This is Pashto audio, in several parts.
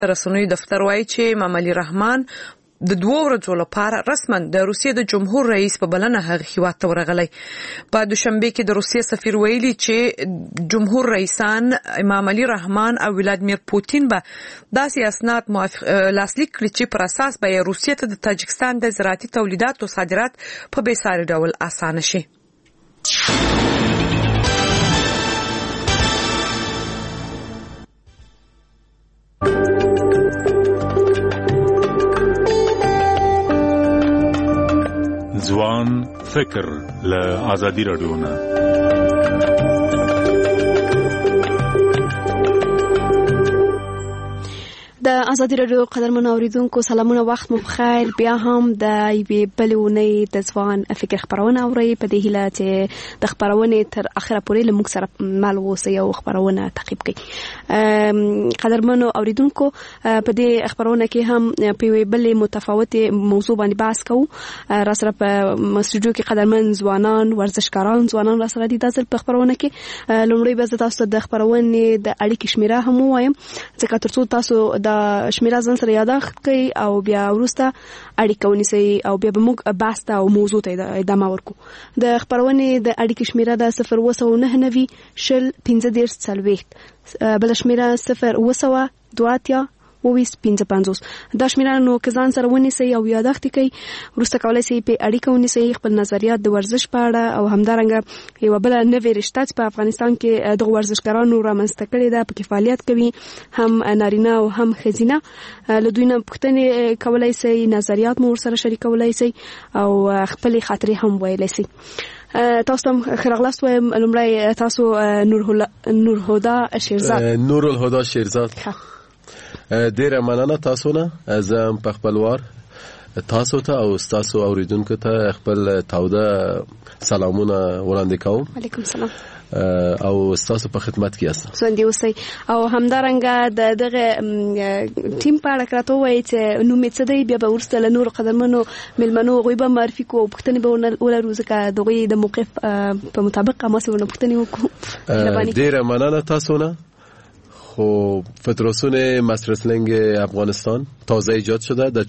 رسنوي دفتر وایي چې امام علي رحمان د 2 ورځو لپاره رسما د روسیې د جمهور رئیس په بلنه هغه هیواد ته ورغلی. په دوشنبه کې د روسیې سفیر ویلي چې جمهور رئیسان امام علي رحمان او ولادیمیر پوتین به داسې اسناد لاسلیک کړي چې پر اساس به روسیې ته د تاجکستان د زراعتي تولیداتو صادرات په بیساري ډول اسانه شي. ځوان فکر له ازادي رادیو نه. د ازادي رادیو قدرمن اوریدونکو سلامونه، وخت مو بخیر. بیا هم د یوې بلې اونۍ د ځوان فکر خبرونه اورئ. په دې هیله چې د خبرونې تر اخره پورې له موږ سره مل اوسئ او خبرونه تعقیب کړئ. قدرمن اوریدونکو، په دې خبرونه کې هم په یوې بلې متفاوتې موضوع باندې بحث کوو. را سره په استودیو کې قدرمن ځوانان، ورزشکاران ځوانان را سره دي. د ځل په خبرونه کې لومړی به تاسو د خبرونې د اړیکې شمیره هم وایم، ځکه ترڅو تاسو د شمیره ځان سره یاداښت کړئ او بیا وروسته اړیکه ونیسئ او بیا به موږ بحث ته او موضوع ته ادامه ورکړو. د خبرونې د اړیکې شمیره د 02990 شل 1540، بل شمیره 020 25 دا شمیره نو که ځان سره ونیسئ او یاداښت کړئ. وروسته کولای شئ په اړیکه ونیسئ خپل نظریات د ورزش په اړه او همدارنګه یو بل نوې رشته چې په افغانستان کې د ورزشکارانو رامنځته کړې ده، په کې فعالیت کوي، هم نارینه او هم ښځینه. له دوی نه پوښتنې کولای شئ، نظریات مو ورسره شریکولای شئ او خپلې خاطرې هم ویلی شئ. تاسو هم خراغلاست وایم. لومړی تاسو نورالهدی شیرزاد. ډیره مننه تاسو نه. زه په خپلوار تاسو ته او تاسو اوریدونکو ته خپل تاوده سلامونه وړاندې کوم. علیکم سلام. او تاسو په خدمت کې یاست. سوندې اوسئ. او همدارنګه دغه ټیم په اړه راته وایي چې نوم یې څه دی، بیا به وروسته له نورو قدرمنو میلمنو هغوی به معرفي کوو، پوښتنې به ولرو، ځکه د هغوی د موقف په مطابق هماسې ورنه پوښتنې وکړو. ډیره مننه تاسو نه. خب فدراسیون مسترسلینگ افغانستان تازه ایجاد شده در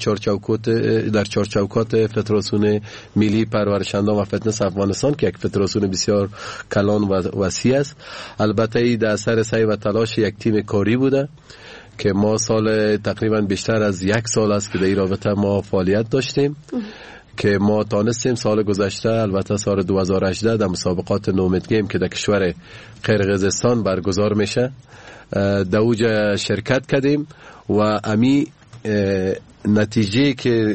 چارچوکات فدراسیون ملی پرورشندان و فتنس افغانستان که یک فدراسیون بسیار کلان و وسیع است. البته ای در اثر سعی و تلاش یک تیم کاری بوده که ما سال تقریبا بیشتر از 1 سال است که در این رابطه ما فعالیت داشتیم که ما تانستیم سال گذشته، البته سال 2018 در مسابقات نومید گیم که در کشور قرقیزستان برگزار میشه در اوج شرکت کردیم و امی نتیجه که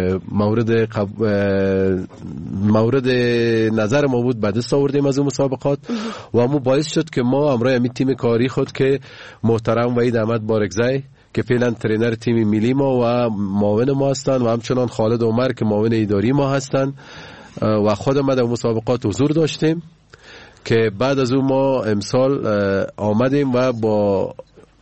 مورد نظر ما بود به دست آوردیم از اون مسابقات و همون باعث شد که ما امروز امی تیم کاری خود که محترم وحید احمد بارکزی که فعلا ترینر تیم ملی ما و معاون ما هستند و همچنان خالد عمر که معاون اداری ما هستند و خود ما در مسابقات حضور داشتیم که بعد از اون ما امسال آمدیم و با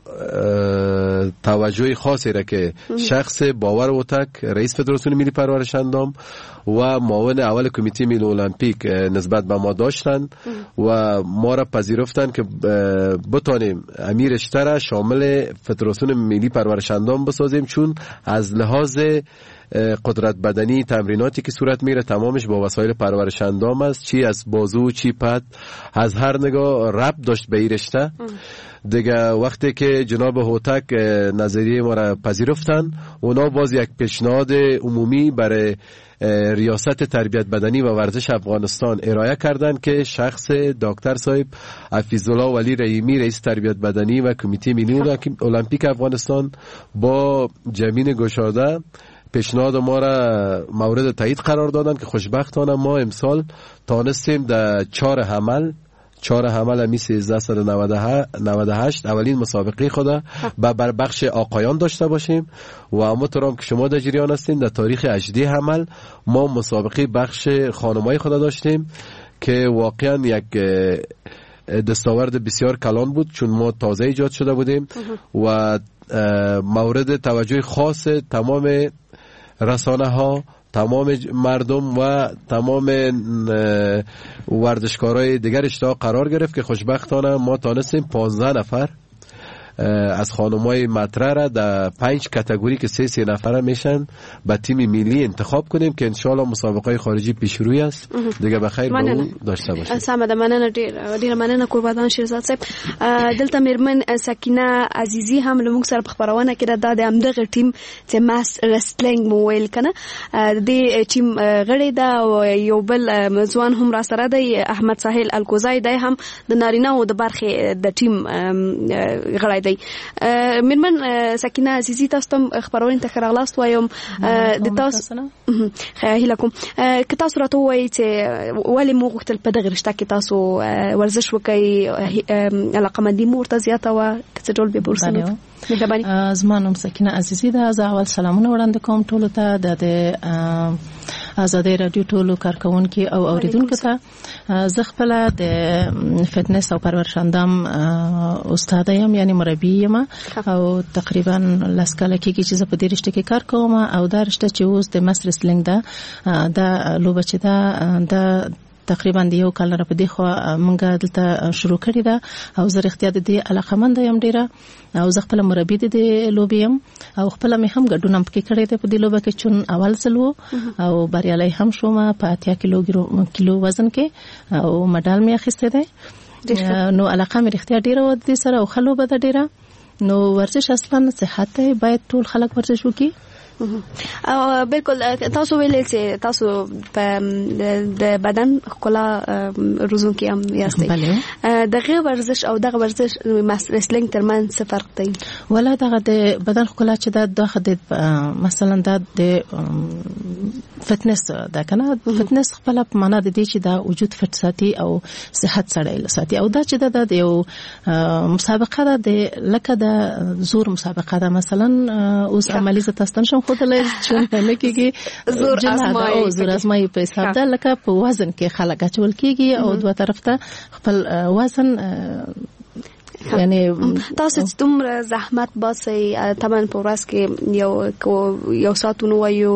توجه خاصی را که شخص باور اوتک رئیس فدراسیون ملی پرورشندان و معاون اول کمیته ملی المپیک نسبت به ما داشتن و ما را پذیرفتن که بتانیم امیر اشتر شامل فدراسیون ملی پرورشندان بسازیم، چون از لحاظ قدرت بدنی تمریناتی که صورت میره تمامش با وسایل پرورش اندام است، چی از بازو چی پد، از هر نگاه ربط داشت به این رشته دیگه. وقتی که جناب هوتک نظریه ما را پذیرفتن، اونا باز یک پیشنهاد عمومی برای ریاست تربیت بدنی و ورزش افغانستان ارائه کردند که شخص دکتر صاحب حفیظالله ولی رحیمی رئیس تربیت بدنی و کمیته ملی المپیک افغانستان با جمین گشاده پیشنهاد ما را مورد تایید قرار دادن که خوشبختانه ما امسال تانستیم در 4 حمل امی 1398 اولین مسابقه خود بر بخش آقایان داشته باشیم و همونطور که شما در جریان هستین در تاریخ 18 حمل ما مسابقه بخش خانمای خود داشتیم که واقعا یک دستاورد بسیار کلان بود، چون ما تازه ایجاد شده بودیم و مورد توجه خاص تمام رسانه ها، تمام مردم و تمام ورزشکارای دیگر اشتها قرار گرفت که خوشبختانه ما تانستیم 15 نفر از خانمای مطرح را در 5 کاتگوری که 3 نفره میشن به تیم ملی انتخاب کنیم که انشالله مسابقه خارجی پیش روی است دیگه بخیر به اون داشته باشیم. سمه مننه ډیر مننه قربان شیرزاد صاحب. دلته میرمن سکینه عزیزی هم لمونږ سره په خبرونه کې د همدغه ټیم چې ماس رسلینګ موویل کنه د ټیم غړي دا یو بل ځوان هم را سره دی احمد ساحل الکوزای دی هم د نارینه او د برخه د ټیم غړي دی. میرمن سکینه عزیزی تاسو ته خبرونه ته راغلاست وایم د تاسو هیله کوم که تاسو راته وایي چې ولې مو غوښتل په دغه رشته کې تاسو ورزش وکړئ علاقمندي مو ورته زیاته وه که څه ډول به پرسنو مهرباني. زما نوم سکینه عزیزی ده. زه اول سلامونه وړاندې کوم ټولو ته د آزادۍ رادیو ټولو کارکونکو او اوریدونکو ته. زه خپل د فټنس او پرورش اندام استاد یم یعنی مربی یم او تقریبا لاس کال کې چې زه په دې رشته کې کار کوم او دا رشته چې اوس د مس ریسلینګ ده دا لوبه چې ده تقریبا د یو کال را په دی خو مونږه دلته شروع کړی ده او زه اختیار د دې علاقمند یم ډیره او زه خپل مربی د لوبې یم او خپل مې هم ګډون پکې کړی دی په دې لوبه کې چون اول ځل او بریالي هم شوم په 80 کیلو وزن کې او مډال مې اخیسته دی. نو علاقه مې اختیار ډیره و د سره او خلو به ډیره نو ورزش اصلا صحت باید ټول خلک ورزش وکړي. او بالکل تاسو ویل چې تاسو د بدن ښکلا روزونکي هم یاستئ. دغه ورزش او دغه ورزش ریسلینګ ترمنځ څه فرق دی؟ ولا دغه د بدن ښکلا چې د مثلا د فټنس دا کنه فټنس خپل په معنا د دې چې دا وجود فټ ساتي او صحت سره ساتي او دا چې د یو مسابقه ده د لکه د زور مسابقه ده مثلا اوس عملی ز تاسو شم خود له چون نه کېږي زور ازمایي په حساب ده لکه په وزن کې خلک اچول کېږي او دوه طرف ته خپل وزن یعنی تاسو چې دومره زحمت باسي طبعا په ورځ کې یو ساعتونه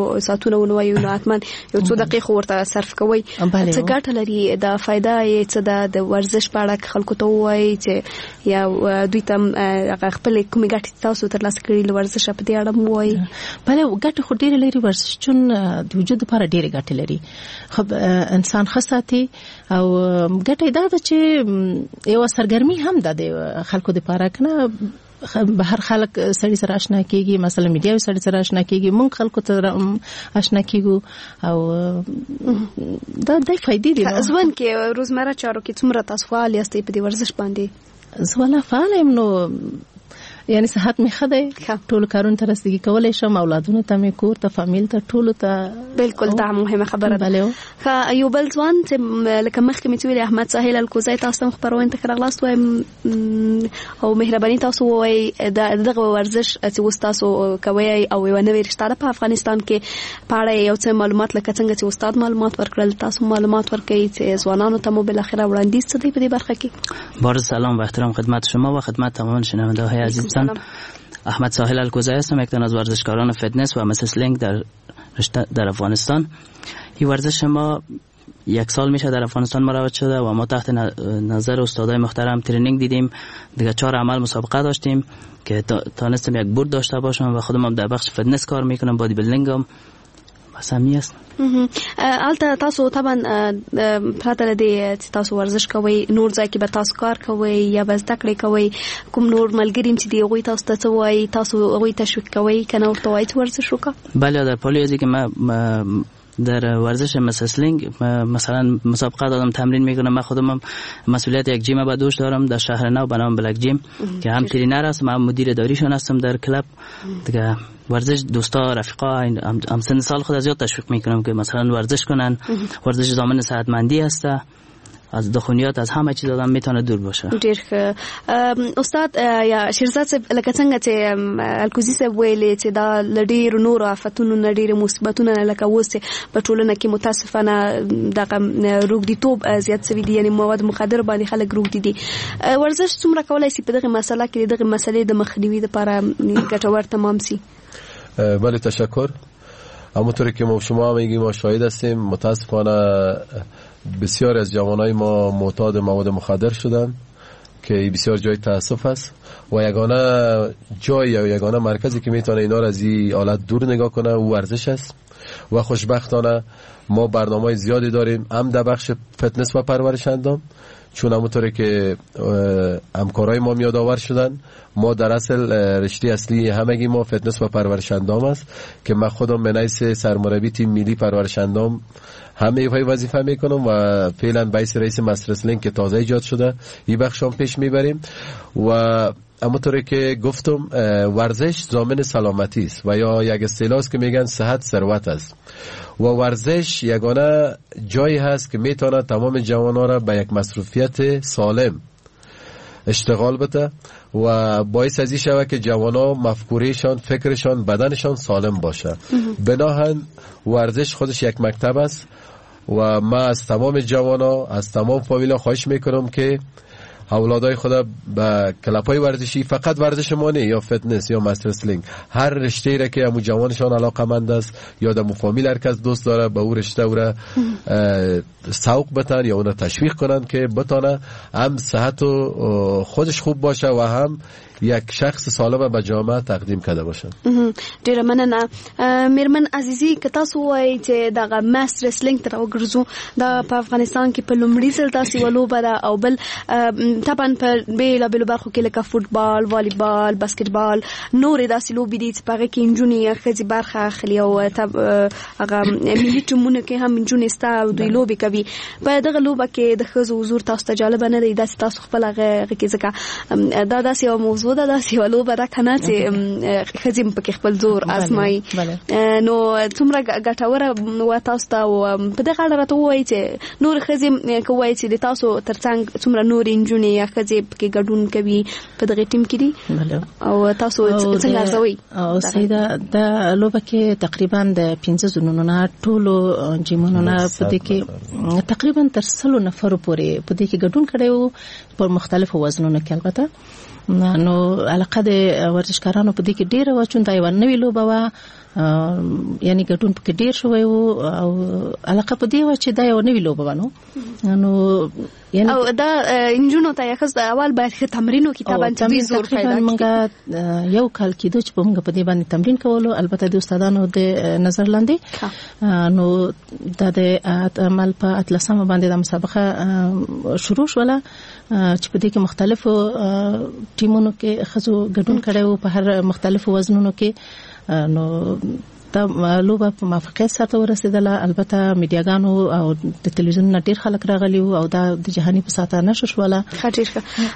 وایو نو اتمن یو 2 دقیقې ورته صرف کوي څه ګټه لري د فائدہ یې څه د ورزش په اړه خلکو ته وایي چې یا دوی ته خپل کومې ګټې تاسو ترلاسه کړې له ورزش په دې اړه مو وایي؟ بله ګټه خو ډېرې لري ورزش چون د وجود لپاره ډېرې ګټې لري خو انسان ښه ساتي او ګټه دا ده چې یو سرګرمي هم ده خلکو د پاره کنه بهر خلک سړي سره آشنا کیږي مثلا میډیا سړي سره آشنا کیږي مونږ خلکو ته آشنا کیږو او دا د فائدې دي. ځوان کې روزمره چارو کې څومره تاسو فعال یاستئ په دې ورزش باندې؟ زه فعال یم نو یعنی صحت می خدای ټول کارونه تر رسیدګي کولای شم اولادونو ته می کور ته فامیل ته ټول ته بالکل دا مهمه خبره ده. خا یو بل ځوان چې لکه مخکې می ویل احمد ساحل الکوزای تاسو خبرونه ته راغلاست وایم او مهرباني تاسو وای دغه ورزش چې تاسو کوي او یو نوې رشته په افغانستان کې پاړه یو څه معلومات لکه څنګه چې استاد معلومات ورکړل تاسو معلومات ورکړئ چې ځوانانو ته مو بل اخره وړاندیز څه دی په دې برخه کې؟ بار سلام و احترام خدمت شما و خدمت تمام شنونده‌های عزیز. احمد ساحل الکوزای هستم، یک تن از ورزشکاران فیتنس و مسلینگ در افغانستان. این ورزش ما 1 سال میشه در افغانستان مروج شده و ما تحت نظر استادای محترم ترینینگ دیدیم. دیگه 4 عمل مسابقه داشتیم که تانستم یک برد داشته باشم و خودم هم در بخش فیتنس کار میکنم، بادی بیلدینگ هم بس همین است. البته تاسو طبعا پرته لدی تاسو ورزش کوي نور ځای کې به تاسو کار کوي یا به زده کړې کوي کوم نور ملګری چې دی غوي تاسو ته وایي تاسو غوي تشویق کوي کنه ورته وایي ورزش وکړه؟ بله در پالیوزی که ما در ورزش مسلینگ مثلا مسابقه دادم تمرین میکنم. من خودم مسئولیت یک جیم به دوش دارم در شهر نو به نام بلک جیم که هم ترینر هستم هم مدیر اداریشون هستم در کلاب. دیگه ورزش دوستا رفیقا هم سن سال خود زیاد تشویق میکنم که مثلا ورزش کنن. ورزش ضامن صحتمندی است، از دخونیات از همه چیز آدم میتونه دور باشه. ډیر استاد یا شیرزاد صاحب لکه څنګه چې الکوزی صاحب ویلي چې دا لډیر نور آفتونو لډیر مصیبتونه لکه وسه په ټولنه کې متاسفانه دغه روغديتوب زیات سوي دي، یعنی مواد مخدر باندې خلک روغدي دي. ورزش څومره کولای شي په دغه مسله کې دغه مسلې د مخنیوي لپاره ګټور تمام شي؟ بله تشکر. همونطوری که ما شما میگیم ما شاهد هستیم متاسفانه بسیاری از جوانای ما معتاد مواد مخدر شدن که بسیار جای تاسف است و یگانه جای یا یگانه مرکزی که میتونه اینا را از این حالت دور نگاه کنه و ورزش است. و خوشبختانه ما برنامه‌های زیادی داریم هم در بخش فتنس و پرورش اندام، چون همونطوری که همکارای ما یادآور شدن ما در اصل رشته اصلی همگی ما فتنس و پرورش اندام است که من خودم به حیث سرمربی تیم ملی پرورش اندام همه وظیفه میکنم و فعلا باعث رئیس مستر رسلینگ که تازه ایجاد شده این بخش هم پیش میبریم. و همونطوری که گفتم ورزش ضامن سلامتی است و یا یک اصطلاح است که میگن صحت ثروت است و ورزش یگانه جایی هست که میتونه تمام جوانان را به یک مصروفیت سالم اشتغال بده و باعث ازی شود که جوانا مفکوریشان، فکرشان، بدنشان سالم باشه. بناهن ورزش خودش یک مکتب است و ما از تمام جوانا، از تمام فامیلا خواهش میکنم که اولادای خدا به کلپای ورزشی، فقط ورزش ما نه، یا فتنس یا مستر رسلینگ، هر رشته‌ای را که همون جوانشان علاقه‌مند است یا در فامیل هر کس دوست داره به اون رشته او را سوق بتن یا اون را تشویق کنن که بتونه هم صحت و خودش خوب باشه و هم یک شخص سالم به جامعه تقدیم کرده باشه. ډیره مننه میرمن عزیزی که تاسو وایي چې دغه مستر رسلینګ تر وګرځو دا په افغانستان کې په لومړي ځل تاسو ولوبه ده او بل طبعا په بیلابیلو برخو کې لکه فوتبال، والیبال، باسکټبال، نورې داسې لوبې دي چې په هغه کې نجونې ښځې برخه اخلي او هغه ملي ټیمونه کې هم نجونې سته او دوی لوبې کوي. په دغه لوبه کې د ښځو حضور تاسو ته جالبه نه دی؟ داسې تاسو خپل هغه کې ځکه دا داسې یوه موضوع ده، داسې یوه لوبه ده که نه چې ښځې پکې خپل زور ازمایي. نو څومره ګټوره وه تاسو ته او په دغه اړه راته ووایي چې نورې ښځې که ووایي چې د تاسو تر څنګ څومره نورې نجونې یا ښځې پکې ګډون کوي په دغه ټیم کې دي او تاسو څنګه ارزوئ؟ او سیده دا لوبه کې تقریبا د 15 زونونو نه ټولو جیمونو نه په دې کې تقریبا تر 100 نفرو پورې په دې کې ګډون کړی وو په مختلفو وزنونو کې. البته نو علاقه د ورزشکارانو په دې کې ډیره و، چون دا یو نوې لوبه وه، یعنی ګډون پکې ډیر شوی وو او علاقه په دې و چې دا یو نوې لوبه و. نو یعنی او دا انجونو ته یې خاص اول باید ښه تمرین وکړي طبعا چې زور پیدا کړي. یو کال کېدو چې په موږ په دې باندې تمرین کولو، البته د استادانو د نظر لاندې. نو دا د عمل په 13 باندې د مسابقه شروع شوله چې په دې کې مختلفو ټیمونو کې خزو ګډون کړي وو په هر مختلفو وزنونو کې. نو دا لوبه په موافقت سره ورسېدله. البته میډیاګانو او د تلویزیون نه ډیر خلک راغلي وو او دا د جهاني په ساته نشو شوله. خاطر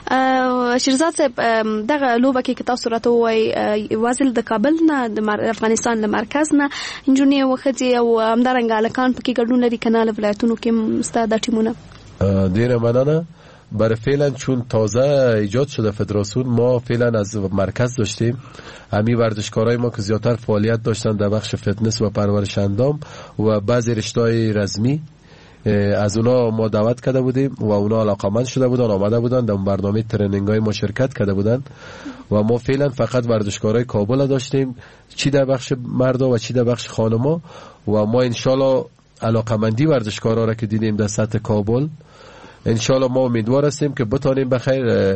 شیرزاد صاحب دغه لوبه کې تاسو راته وایي وازل د کابل نه د افغانستان له مرکز نه انجونې وختي او همدارنګه الکان پکې ګډون لري کنال ولایتونو کې ستاسو د ټیمونه؟ ډیره مننه. برای فعلا چون تازه ایجاد شده فدراسیون ما فعلا از مرکز داشتیم همین ورزشکارای ما که زیادتر فعالیت داشتن در بخش فتنس و پرورش اندام و بعضی رشته‌های رزمی از اونا ما دعوت کرده بودیم و اونا علاقمند شده بودن، آمده بودن در برنامه ترنینگ‌های ما شرکت کرده بودن و ما فعلا فقط ورزشکارای کابل داشتیم، چی در بخش مردا و چی در بخش خانما. و ما انشالله علاقمندی ورزشکارا را که دیدیم در سطح کابل انشالله ما امیدوار هستیم که بتانیم بخیر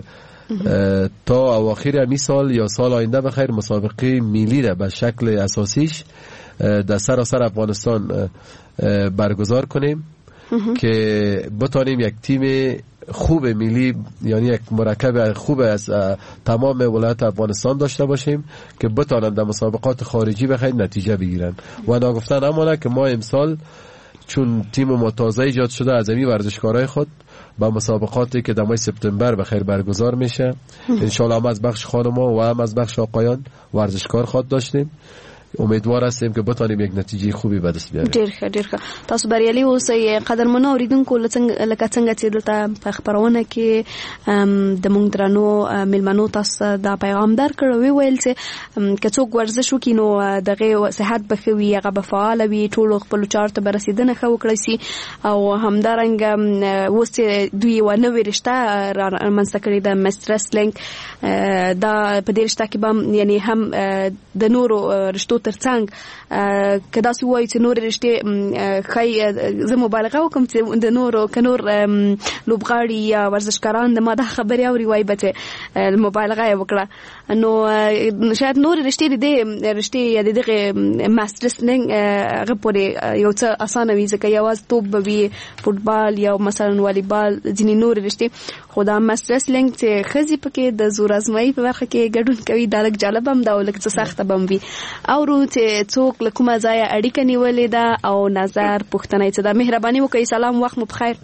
تا اواخر امی سال یا سال آینده بخیر مسابقه ملی را به شکل اساسیش در سراسر افغانستان برگزار کنیم که بتانیم یک تیم خوب ملی، یعنی یک مرکب خوب از تمام ولایت افغانستان داشته باشیم که بتانند در مسابقات خارجی بخیر نتیجه بگیرن. و ناگفتن امانه که ما امسال چون تیم ما تازه ایجاد شده از امی ورزشکارای خود با مسابقاتی که در ماه سپتامبر بخیر برگزار میشه انشالله هم از بخش خانما و هم از بخش آقایان ورزشکار خود داشتیم. امیدوار هستیم که بتانیم یک نتیجه خوبی به دست بیاریم. ډیر ښه تاسو بریالي اوسئ. قدرمنو اوریدونکو لکه څنګه چې دلته په خبرونه کې د موږ درنو ملمنو تاسو دا پیغام درکړ ویل چې که څوک ورزش وکړي نو دغه صحت به ښه وي، هغه به فعال وي، ټول خپل چارو ته به رسیدنه ښه وکړي سي او همدارنګه اوس دوی و نوې رشته رامنځته کړې ده مستر رسلینګ. دا په دې رشته کې به یعنی هم د نورو رشتو ترڅنګ کدا سو وای چې نور رشته خای زه مبالغه وکم چې د نور لوبغاړي یا ورزشکاران د ما د خبري او ریوای بچ مبالغه وکړه نو شاید نور رشته دې رشته یا دغه ماسترز نه غوړي یو څه اسانه وي ځکه یواز توپ به فوتبال یا مثلا والیبال ځینې نور رشته خدا ماسترز لنګ چې خزي پکې د زور ازمایي په وخت کې ګډون کوي دا لږ جالب هم دا ولکه سخته بم وي او چې څوک لکه ځای اړیکه نیولې ده او نظر پوښتنه چې دا مهرباني وکړئ. سلام وخت مو بخیر.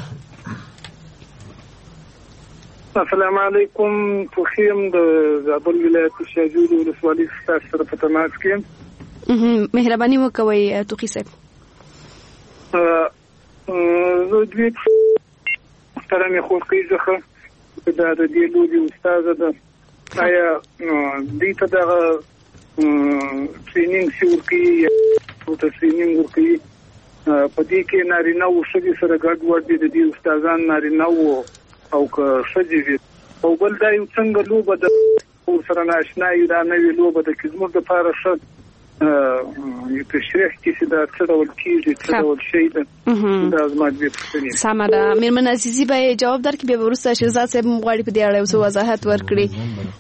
السلام علیکم. توخیم د زابل ولایت شاجور ولسوالۍ سره په تماس کې مهرباني وکوي توخی صاحب. زه دوی محترم خوږی زخه دا د دې لوی استاد ده آیا دې ته دا ټریننګ شروع کی او ټریننګ ورکي په دې کې نارینه او ښځې سره ګډ وډ دي د دې استادان نارینه او که ښځې وي او بل دا یو څنګه لوبه د سره ناشنا یو دا نوې لوبه د کزمور د لپاره ښه یو تشریح کې دا څه ډول کیږي څه ډول شي ده دا زما دې پوښتنه سمه ده. میرمن عزیزي به جواب درکړي بیا ورسته شهزاد صاحب مغواړي په دې اړه یو وضاحت ورکړي.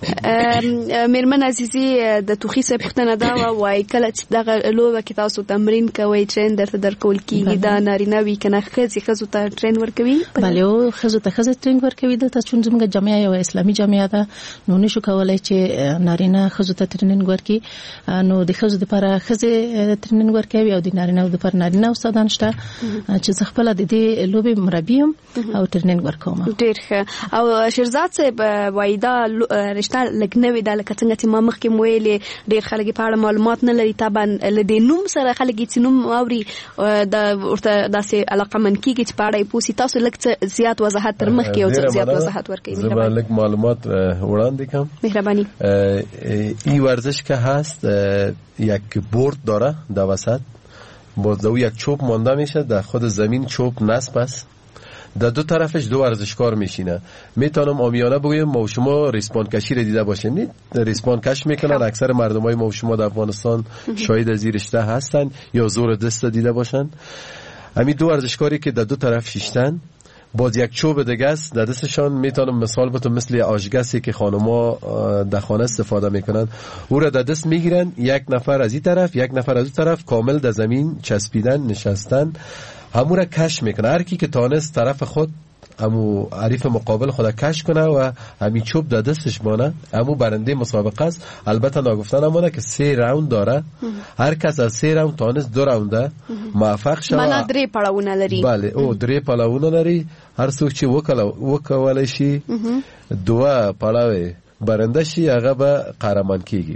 میرمن عزیزي د توخی صاحب پوښتنه دا وای کله چې دغه لوبه کې تاسو تمرین کوئ ټرین درته درکول کیږي دا نارینه وی کنه خزو ته ټرین ورکوي؟ بله او خزو ته ټرین ورکوي د تاسو څنګه جامعه یو اسلامي جامعه ده نو نشو کولای چې نارینه خزو ته ټریننګ ورکړي نو د خزو لپاره خزه ټریننګ ورکوي او د نارینه لپاره نارینه استادان شته چې خپل د دې لوبي مربیم او ټریننګ ورکوم. ډیر ښه. او شهزاد صاحب وایدا رشتہ لګنوي د لکه څنګه چې ما مخکې مویلې ډیر خلک په اړه معلومات نه لري طبعا لدې نوم سره خلک چې نوم اوري د ورته داسې علاقه من کیږي چې په اړه پوسی تاسو لکه زیات وضاحت تر مخکې او زیات وضاحت ورکړئ. مهرباني لک معلومات وړاندې کوم. مهرباني. این ورزش که هست یک بورد داره در وسط باز دو یک چوب مانده میشه در خود زمین چوب نصب است در دو طرفش دو ورزشکار میشینه. میتونم عامیانه بگویم ما و شما ریسمان کشی رو دیده باشین ریسمان کش میکنن اکثر مردم های ما و شما در افغانستان شاید از این رشته هستن یا زور دست دیده باشن. همین دو ورزشکاری که در دو طرف شیشتن باز یک چوب دیگه است در دستشان میتونم مثال بتون مثل آشگسی که خانوما در خانه استفاده میکنن او را در دست میگیرن یک نفر از این طرف یک نفر از اون طرف کامل در زمین چسبیدن نشستن همو را کش میکنه هر کی که تانست طرف خود همو عریف مقابل خود کش کنه و همین چوب در دستش مانه همو برنده مسابقه است. البته ناگفتن همونه که 3 راوند داره هر کس از 3 راوند تانست 2 راونده موفق شد. مانا 3 پړاوونه لري. بله او 3 پړاوونه لري هر څوک چې وکولای شي 2 پړاو برنده شي هغه به قهرمان کیږي.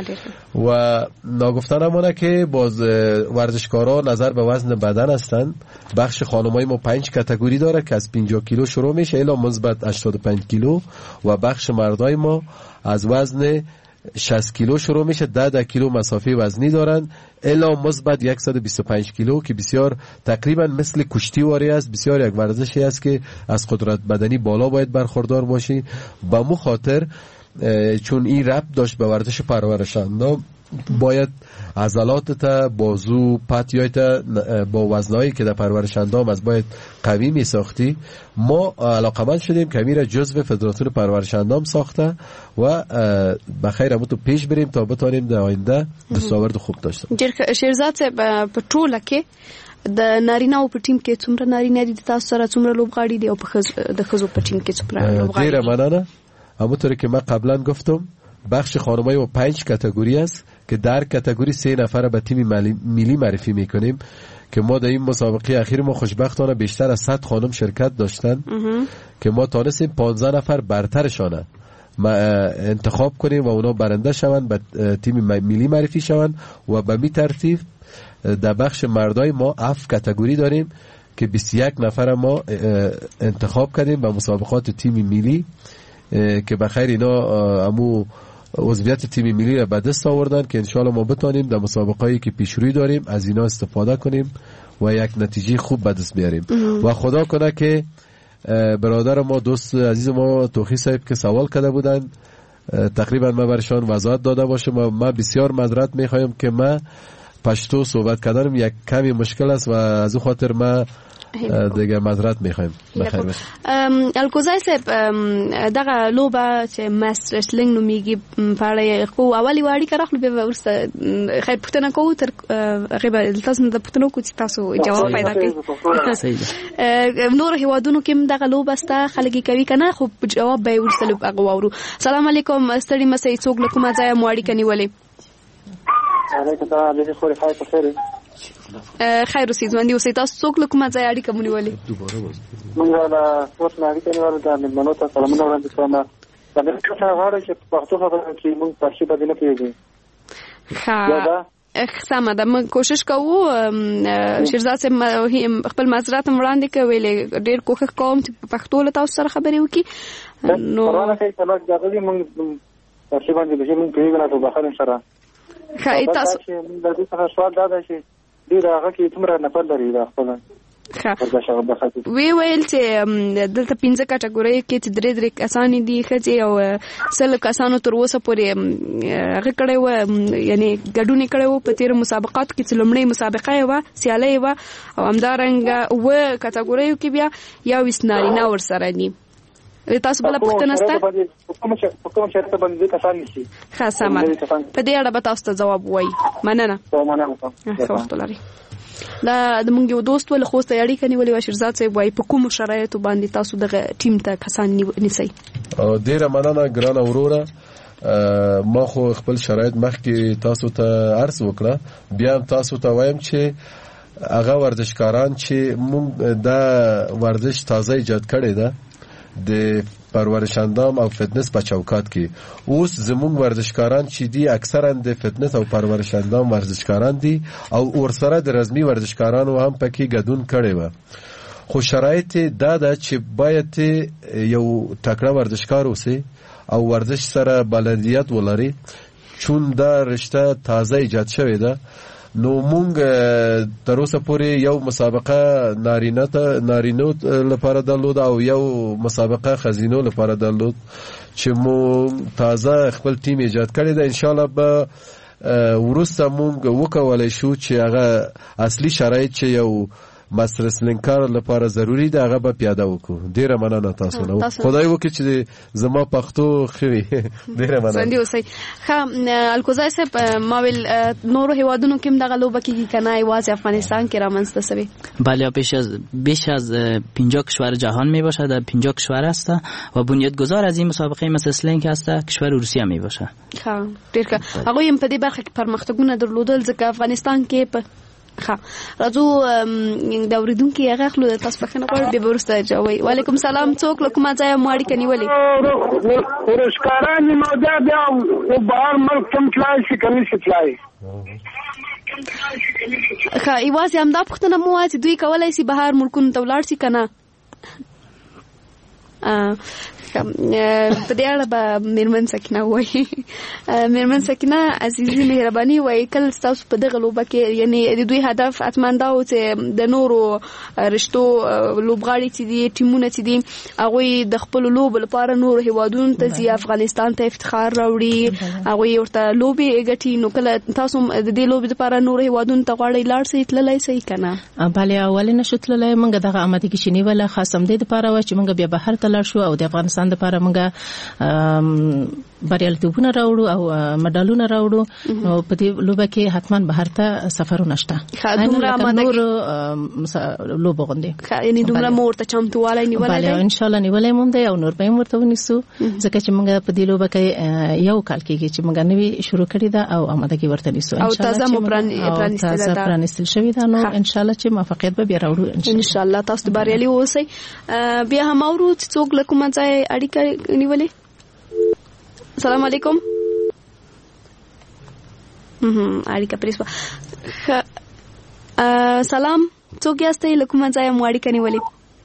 و ناگفتن همونه که باز ورزشکارا نظر به وزن بدن هستند. بخش خانمای ما 5 کاتگوری داره که از 50 کیلو شروع میشه الی مثبت 85 کیلو و بخش مردای ما از وزن 60 کیلو شروع میشه 10 کیلو مسافه وزنی دارن الی مثبت 125 کیلو که بسیار تقریبا مثل کشتی واری است. بسیار یک ورزشی است که از قدرت بدنی بالا باید برخوردار باشی. با مو خاطر چون این ربط داشت به ورزش پرورشنده باید عضلاتت بازو پتیایت با وزنایی که در پرورش اندام از باید قوی می ساختی. ما علاقمند شدیم که میره جزو فدراسیون پرورش اندام ساخته و بخیر همون تو پیش بریم تا بتانیم در آینده دستاورد خوب داشته. شهرزاد په ټوله کې د نارینه او په ټیم کې څومره نارینه دي تاسو سره څومره لوبغاړي دي او په د ښځو په ټیم کې څومره لوبغاړي دي؟ ډیره مننه. همونطوری که من قبلا گفتم بخش خانمای ما 5 کاتگوری است که در کاتگوری 3 نفر به تیم ملی معرفی میکنیم که ما در این مسابقه اخیر ما خوشبختانه بیشتر از 100 خانم شرکت داشتن که ما تانستیم 15 نفر برترشانه انتخاب کنیم و اونا برنده شوند به تیم ملی معرفی شوند و به می ترتیب در بخش مردای ما 7 کاتگوری داریم که 21 نفر ما انتخاب کردیم به مسابقات تیم ملی که بخیر اینا همو عضویت تیم ملی را به دست آوردن که انشالله ما بتانیم در مسابقه‌ای که پیشروی داریم از اینا استفاده کنیم و یک نتیجه خوب به دست بیاریم. و خدا کنه که برادر ما دوست عزیز ما توخی صاحب که سوال کرده بودن تقریبا ما برشان وضاحت داده باشم. ما بسیار معذرت میخوایم که ما پشتو صحبت کردنم یک کمی مشکل است و از اون خاطر ما دیگه معذرت میخوایم. بخیر باشه. الکوزای صاحب دغه لوبه چې مس رسلینګ نو میږي په اړه خو اولی واړی کړه به ورسته خیر پښتنه کوو تر غیبه تاسو د پښتنو کو چې تاسو جواب پیدا کړئ. نور هیوادونو کې دغه لوبه ستا خلګي کوي کنه خو جواب به ورسته هغه وورو. سلام علیکم ستړي مسئ څوک له کومه ځای مو اړیکه نیولې؟ علیکم السلام علیکم خوري خیر په خیر اوسې ځوان دی اوسې تاسو څوک له کومه ځای اړیکه مو نیولې؟ موږ له سوت نه اړیکه نیولې د مېلمنو ته سلامونه وړاندې کوم. دا د څه غواړم چې پښتو خبره کې موږ پښتو بدله پیږي. سمه ده موږ کوشش کوو. شیرزاد صاحب خپل معذرت وړاندې کوي ډېر کوښښ کوم چې پښتو له تاسو سره خبرې وکړي. نو ورانه کې سبق دغلی موږ پښتو باندې به موږ پیږو نه په بخښنه سره. خا تاسو د دې څخه سوال دا ده چې دې راغه کې څومره نفر لري دا خپل وی ویل چې دلته 15 کټګوري کې چې درې کسان دي خځې او سل کسانو تر اوسه پورې هغه کړي و یعنی ګډون کړي و په تیر مسابقات کې چې لمړی مسابقه و سیالي و او همدارنګه و کټګوري کې بیا یو وسناري ور سره دي. تاسو بل پښتنه ستا کوم شرط باندې کسان نشي خاصه په دې اړه به تاسو ته جواب وایي. مننه. وخت لري. دا د مونږ یو دوست ول خو ته اړیکه نیولې و شیرزاد صاحب وایي په کوم شرایطو باندې تاسو دغه ټیم ته کسان نیسئ؟ ډیره مننه ګرانه وروره. ما خو خپل شرایط مخکې تاسو ته عرض وکړه. بیا تاسو ته وایم چې هغه ورزشکاران چې مونږ دا ورزش تازه ایجاد کړی ده د پرورش اندام او فټنس په چوکات کې. اوس زموږ ورزشکاران چې دي اکثرا د فټنس او پرورش اندام ورزشکاران دي او ورسره د رسمي ورزشکارانو هم پکې ګډون کړي و. خو شرایط دا ده چې باید یو تکړه ورزشکار اوسي او ورزش سره بلدیت ولري چون دا رشته تازه ایجاد شوې ده. نو مونږ تر اوسه پورې یو مسابقه نارینو لپاره درلود او یو مسابقه خزینو لپاره درلود چې مونږ تازه خپل ټیم ایجاد کړی ده. ان شاء الله به ورسته مونږ وکولای شو چې هغه اصلي شرایط چې یو مسرسلینکار لپاره ضروری ده هغه به پیاده وکړو. ډیره مننه تاسو نه. خدای وکړي چې زما پښتو خوي. ډیره مننه. سندي اوسئ. الکوزای صاحب ما ویل نورو هیوادونو کې دغه لوبه کیږي کنه ایواز افغانستان کې رامنځته شوی؟ بله بیش از 50 کشور جهان می باشد. در 50 کشور است و بنیادگذار از این مسابقه مسرسلینگ است کشور روسیه می باشد. ها ډیر ښه. هغه هم په دې برخه کې پرمختګونه درلودل ځکه افغانستان کې راځو د اوریدونکو هغه خلک تاسو په خنه غوړ دی ورسته جوړي. وعلیکم سلام څوک له کومه ځای مو اړیکه نیولې؟ ورشکاران موجوده دی او بهر ملک کوم تلای شي کني شي تلای. ایواز هم دا پښتنه مو چې دوی کولای شي بهر ملکونو ته ولاړ شي کنه. په دې اړه به میرمن سکینه وایي. میرمن سکینه عزیزي مهرباني وایي کله تاسو په دغه لوبه کې یعنی د دوی هدف اتمن دا و چې د نورو رشتو لوبغاړي چې دي ټیمونه چې دي هغوی د خپل لوب لپاره نورو هیوادونو ته ځي افغانستان ته افتخار راوړي هغوی ورته لوبې ګټي. نو کله تاسو د دې لوبې لپاره نورو هیوادونو ته غواړئ لاړ شئ تللی شئ که نه؟ بله اولې نشو تللی. موږ دغه آمادګي چې نیوله خاص همدې دپاره وه چې موږ بیا بهر ته لاړ شو او د افغانستان دپاره موږ بریالیتوبونه راوړو او مډالونه راوړو. نو په دې لوبه کې حتما بهر ته سفرونه شته. دومره آمادګي لوبه غوندې یعنی دومره مو ورته چمتووالی نیولی دی؟ بله انشاءالله نیولی مو دی او نور به هم ورته ونیسو ځکه چې موږ په دې لوبه کې یو کال کېږي چې موږ نوې شروع کړې ده او آمادګي ورته نیسو. او تازه مو پرانیستل شوې ده. نو انشاءالله چې موفقیت به بیا راوړو انشاءالله. تاسو بریالي اوسئ. بیا هم اورو چې څوک له کومه ځای اړیکه نیولې؟ السلام علیکم. اړیکه پرې شوه. سلام څوک یاستئ له کومه ځای مو اړیکه نیولې؟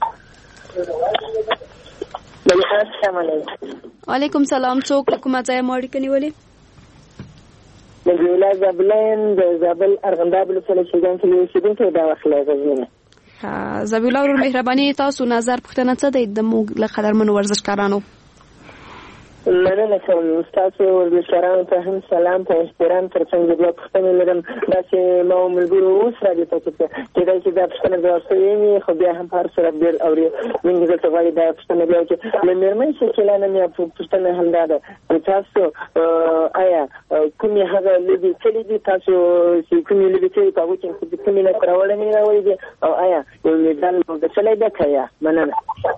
وعلیکم سلام څوک له کومه ځای مو اړیکه نیولې؟ نبیالله زابلین د زابل ارغنداب ولسوالۍ شیګان کې اوسېدونکی دا وخت لازمي. زابلله ورور مهرباني تاسو نظر پوښتنه څه دی د موږ له قدرمنو ورزشکارانو؟ مننه کوم تاسو ورزشکارانو ته هم سلام په احترام ترڅنګ د بیا پوښتنې لرم داسې ما ملګرو اوس راډیو ته کېدای شي دا پوښتنه ځواب شوې وي خو بیا هم په هر صورت ډېر اوري موږ دلته غواړي دا پوښتنه بیا وکړي له مېرمنې شکیلا نه مې پوښتنه همدا ده تاسو آیا کومې هغه لوبې کړي دي تاسو چې کومې لوبې کړي په هغو کې کومې نه راوړنې راوړي دي او آیا یو میدان موندلی ده که یا مننه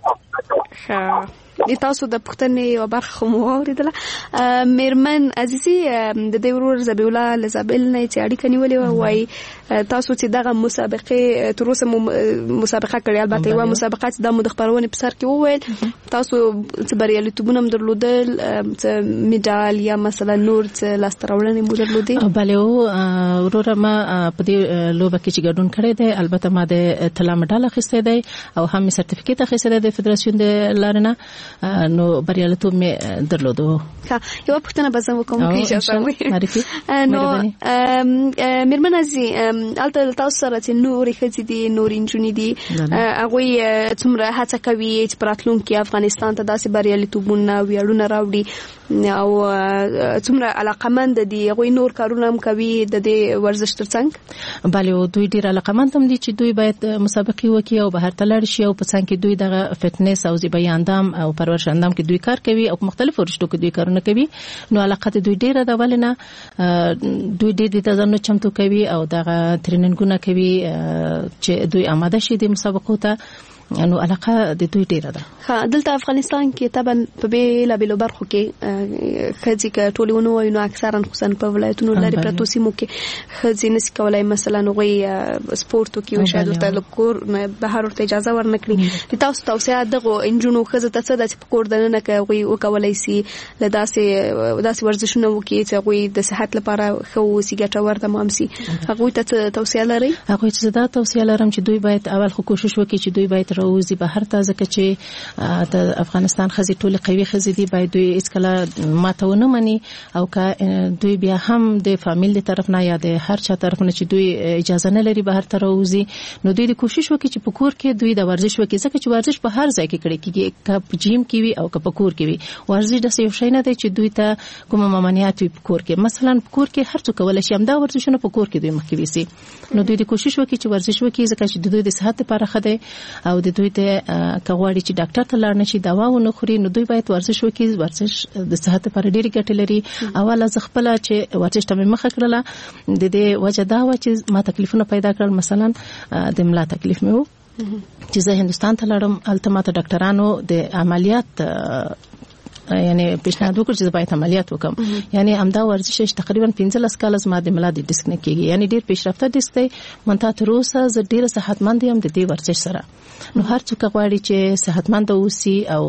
د تاسو د پوښتنې یو برخه مو واورېدله مېرمن عزیزي د دې ورور ذبیح الله له زابل نه چې اړیکه نیولې وه وایي تاسو چې دغه مسابقې تر اوسه مو مسابقه کړې البته یوه مسابقه چې دا مو د خپرونې په سر کې وویل تاسو څه بریالیتوبونه هم درلودل څه میډال یا مثلا نور څه لاسته راوړنې مو درلودې بله وروره ما په دې لوبه کې چې ګډون کړی دی البته ما د طلا میډال اخیستی دی او هم مې سرټیفیکیټ اخیستی دی د فدراسیون د لارې نه نو بریالیتوب مې درلودو یوه پوښتنه به زه وکړم که اجازه وي نو مېرمن عزیزي هلته تاسو سره چې نورې ښځې دي نورې نجونې دي هغوی څومره هڅه کوي چې په راتلونکي افغانستان ته داسې بریالیتوبونه ویاړونه راوړي او څومره علاقمند دي هغوی نور کارونه هم کوي د دې ورزش ترڅنګ بله دوی ډېر علاقمند هم دي چې دوی باید مسابقې وکړي او بهر ته لاړ شي او په څنګ کې دوی دغه فټنس او زیبایي اندام او پرورش اندام کې دوی کار کوي او په مختلفو رشتو کې دوی کارونه کوي نو علاقه دوی ډېره ده ولې نه دوی ډېر د ځانونه چمتو کوي او دغه تریننګونه کوي چې دوی آماده شي د مسابقو ته نو علاقه د دوی ډیره ده دلته افغانستان کې طبعا په بیلابیلو برخو کې ښځې که ټولې ونه وایو نو اکثرا خصوصا په ولایتونو لرې پرتو سیمو کې ښځې نشي کولی مثلا هغوی سپورټ وکړي او شاید ورته له کور بهر ورته اجازه ورنه کړي د تاسو توصیه دغو نجونو ښځو ته څه ده چې په کور دننه که هغوی وکولی سي له داسې ورزشونه وکړي چې هغوی د صحت لپاره ښه واوسي ګټور تمام سي هغوی ته څه توصیه لرئ؟ هغوی ته دا توصیه لرم چې دوی باید اول خو کوشش وکړي چې دوی باید راوځي بهر ته ځکه چې د افغانستان ښځې ټولې قوي ښځې دي باید دوی هېڅکله ماته ونه مني او که دوی بیا هم د فامیل د طرف نه یا د هر چا طرف نه چې دوی اجازه نه لري بهر ته راوځي نو دوی د کوشش وکړي چې په کور کې دوی د ورزش وکړي ځکه چې ورزش په هر ځای کې کړی کېږي که په جیم کې وي او که په کور کې وي ورزش داسې یو شی نه دی چې دوی ته کومه ممانعت وي په کور کې مثلا په کور کې هر څوک کولی شي همدا ورزشونه په کور کې دوی مخکې ویسي نو دوی د کوشش وکړي چې ورزش وکړي ځکه چې د دوی د صحت لپاره ښه دی او د دوی ته که غواړي چې ډاکټر ته لاړ نشي دوا ونه خوري نو دوی باید ورزش وکړي ورزش د صحت لپاره ډېرې ګټې لري اوله زه خپله چې ورزش ته مې مخه کړله د دې وجه دا وه چې ما تکلیفونه پیدا کړل مثلا د ملا تکلیف مې و چې زه هندوستان ته لاړم هلته ما ته ډاکټرانو د عملیات یعنی پیشنهاد وکړ چې باید عملیات وکم یعنی همدا ورزش تقریبا 15 کال زما د ملا د ډیسک نه کېږي یعنی ډیر پیشرفته ډیسک دی منته تر اوسه زه ډیره صحتمند یم د دې ورزش سره نو هر څوک غواړي چې صحتمند اوسي او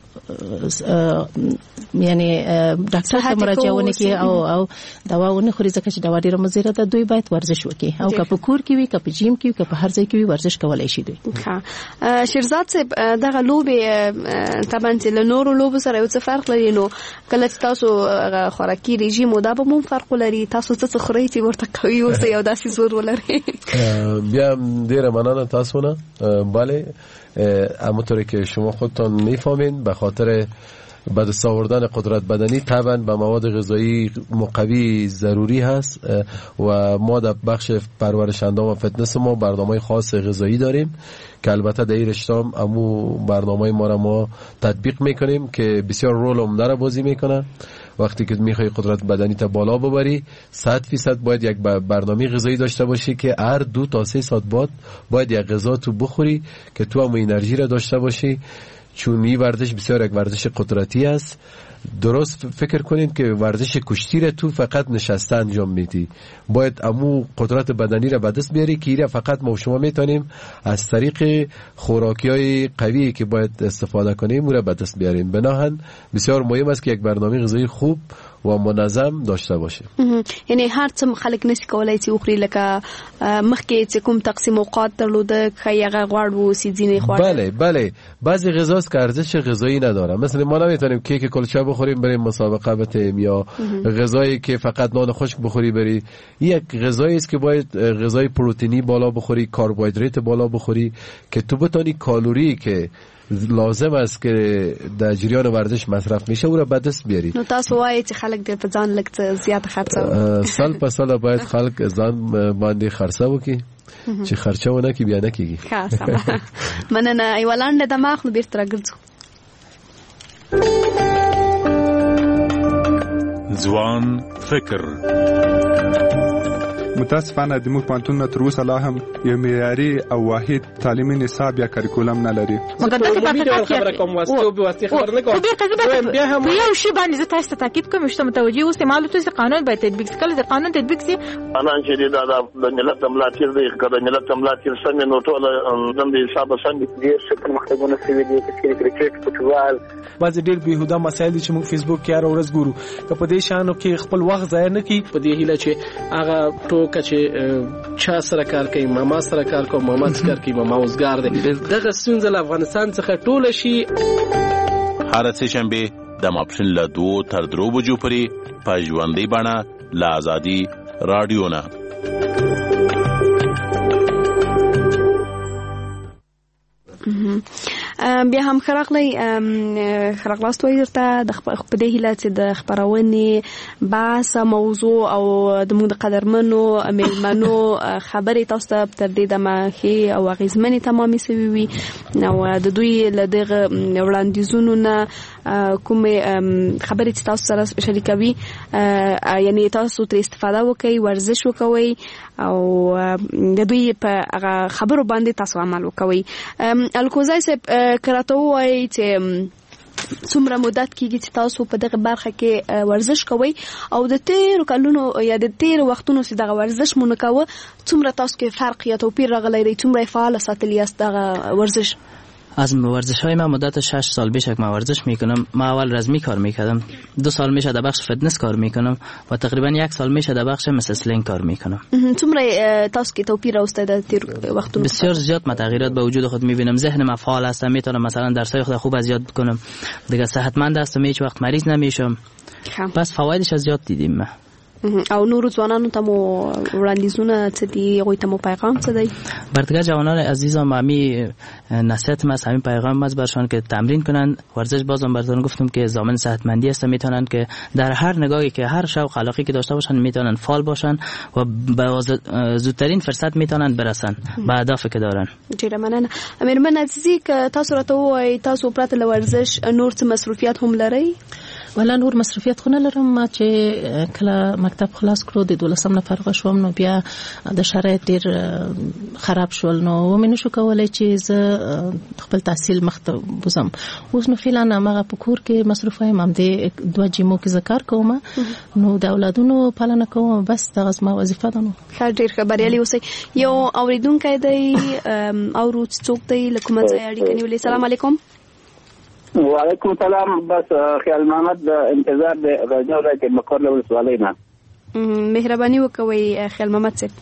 یعنی ډاکټر ته مراجعه ونکړي او دوا ونه خوري ځکه چې دوا ډیره مضره ده دوی باید ورزش وکړي او که په کور کې وي که په جیم کې وي که په هر ځای کې وي ورزش کولای شي دوی شیرزاد صاحب دغه لوبې طبعا چې له نورو لوبو سره یو څه فرق لري نو کله چې تاسو خوراکي رژیم دا به مو فرق لري تاسو څه خورئ چې ورته کوي اوسه یو داسې زور ولري بیا ډیره مننه تاسو نه بله همونطوری که شما خودتان میفهمین به خاطر به دست آوردن قدرت بدنی طبعا به مواد غذایی مقوی ضروری هست و ما در بخش پرورش اندام و فتنس ما برنامه خاص غذایی داریم که البته در این رشته هم امو برنامه ما را ما تطبیق میکنیم که بسیار رول عمده را بازی میکنه وقتی که میخوای قدرت بدنی تا بالا ببری 100% باید یک برنامه غذایی داشته باشی که هر 2 تا 3 ساعت بعد باید یک غذا تو بخوری که تو هم انرژی را داشته باشی چون این ورزش بسیار یک ورزش قدرتی است درست فکر کنید که ورزش کشتی را تو فقط نشسته انجام میدی باید امو قدرت بدنی را به دست بیاری که ایره فقط ما و شما میتونیم از طریق خوراکی‌های قوی که باید استفاده کنیم او را به دست بیاریم بناهن بسیار مهم است که یک برنامه غذایی خوب و منظم داشته باشه یعنی هر څه خلک نشي کولای چې وخوري لکه مخکې چې کوم تقسیم اوقات درلوده که یغه غوړ وو سیزینې خوړل بله بعضی غذاست که ارزش غذایی نداره مثلا ما نمیتونیم کیک کلچه بخوریم بریم مسابقه بتیم یا غذایی که فقط نان خشک بخوری بری. یک غذایی است که باید غذای پروتئینی بالا بخوری، کربوهیدرات بالا بخوری که تو بتانی کالری که لازم است که در جریان ورزش مصرف میشه او را به دست بیاری. نو تاسو وایي چې خلک د ځان لږ زیات خرڅوي. سال په سال باید خلک ځان باندې خرڅه وکړي چې خرچه ونه کی بیا نه کیږي. ښه سم. مننه. یو لاندې د ماخ نو بیرته راګرځو. ځوان فکر. متاسفانه د موږ پانتون تر اوسه لا هم یو معیاري او واحد تعلیمي نصاب یا کریکولم نه لري. مګر دا خبره کوم واسطه او واسطه خبره نه کوم. بیا هم یو شی باندې زه تاسو ته تاکید کوم چې متوجي اوسئ معلومات چې قانون باید تطبیق کړي. کله د قانون تطبیق سي انا چې دا د ملت ملاتړ دی کله ملت ملاتړ څنګه نو ټول د حساب څنګه دي چې مختبونه سوي دي چې کرکټ فوتبال باز ډېر بهوده مسایل چې موږ فیسبوک کې هر ورځ ګورو که په دې شانو کې خپل وخت ضایع نه کړي. په دې هیله چې هغه ټوکه چې چا سره کار کوي ماما سره کار کوي ماما سره کار کوي ماما اوسګار دی دغه ستونزه له افغانستان څخه ټوله شي. هر څه شنبه د ماپښین له 2 تر 3 بجو پورې په ژوندۍ بڼه له آزادي رادیو نه. بیا هم خراغلاست وایي درته د په دې هیله چې د خبرونې بحث موضوع او د موږ د قدرمنو میلمنو خبرې تاسو ته تر دې دمه ښې او اغېزمنې تمامې سوي وي او د دوی له دغه وړاندیزونو نه کومې خبرې چې تاسو سره شریکوي یعنی تاسو ترې استفاده وکړئ ورزش وکوئ او د دوی په هغه خبرو باندې تاسو عمل وکوئ. الکوزای صاحب کراته وایي چې څومره مدت کېږي چې تاسو په دغه برخه کې ورزش کوئ او د تیرو کلونو یا د تیرو وختونو چې دغه ورزش مو نه کوه څومره تاسو کې فرق یا توپیر راغلی دی څومره فعال ساتلی یاست دغه ورزش؟ از ورزش‌های من مدت 6 سال بیش که من ورزش میکنم. من اول رزمی کار میکردم 2 سال میشه در بخش فتنس کار میکنم و تقریبا 1 سال میشه در بخش مسلسلینگ کار میکنم. څومره تاسو کې توپیر راوسته در تیر وختونو؟ بسیار زیاد من تغییرات به وجود خود میبینم. ذهن من فعال است، میتونم مثلا درسای خود خوب از یاد بکنم دیگه، صحتمند هستم، هیچ وقت مریض نمیشم. بس فوایدش از زیاد دیدیم. ما او نور ځوانانو ته مو وړاندیزونه څه دي هغوی ته مو پیغام څه دی؟ برتگاه جوانان عزیزم همی نصیحت من است، همین پیغام است برشان که تمرین کنن ورزش. بازم براتون گفتم که ضامن صحتمندی است، میتونن که در هر نگاهی که هر شوق علاقه که داشته باشن میتونن فعال باشن و به زودترین فرصت میتونن برسن به اهدافی که دارن. ډیره مننه. میرمن عزیزی که تاسو راته وایي تاسو پرته له ورزش نور څه مصروفیات هم لرئ؟ ولا نور مصرفیات خو نه لرم. ما چې کله مکتب خلاص کړو د 12 نه فارغ شوم نو بیا د شرایط ډیر خراب شول نو ومنه شو کولای چې زه خپل تحصیل مخته بوزم. اوس نو فعلا ما په کور کې مصروف یم، د 2 جیمو کې ذکر کوم نو د اولادونو پالنه کوم، بس دغه ما وظیفه ده. نو ډیر خبريالي اوسئ. یو اوریدونکو دی او څوک دی لکه ما ځای اړیکه نیولې. السلام علیکم. وعلیکم السلام. بس خیال محمد د انتظار د راځو راځي مکر له ولسوالۍ نه. مهرباني وکوي خیال محمد صاحب.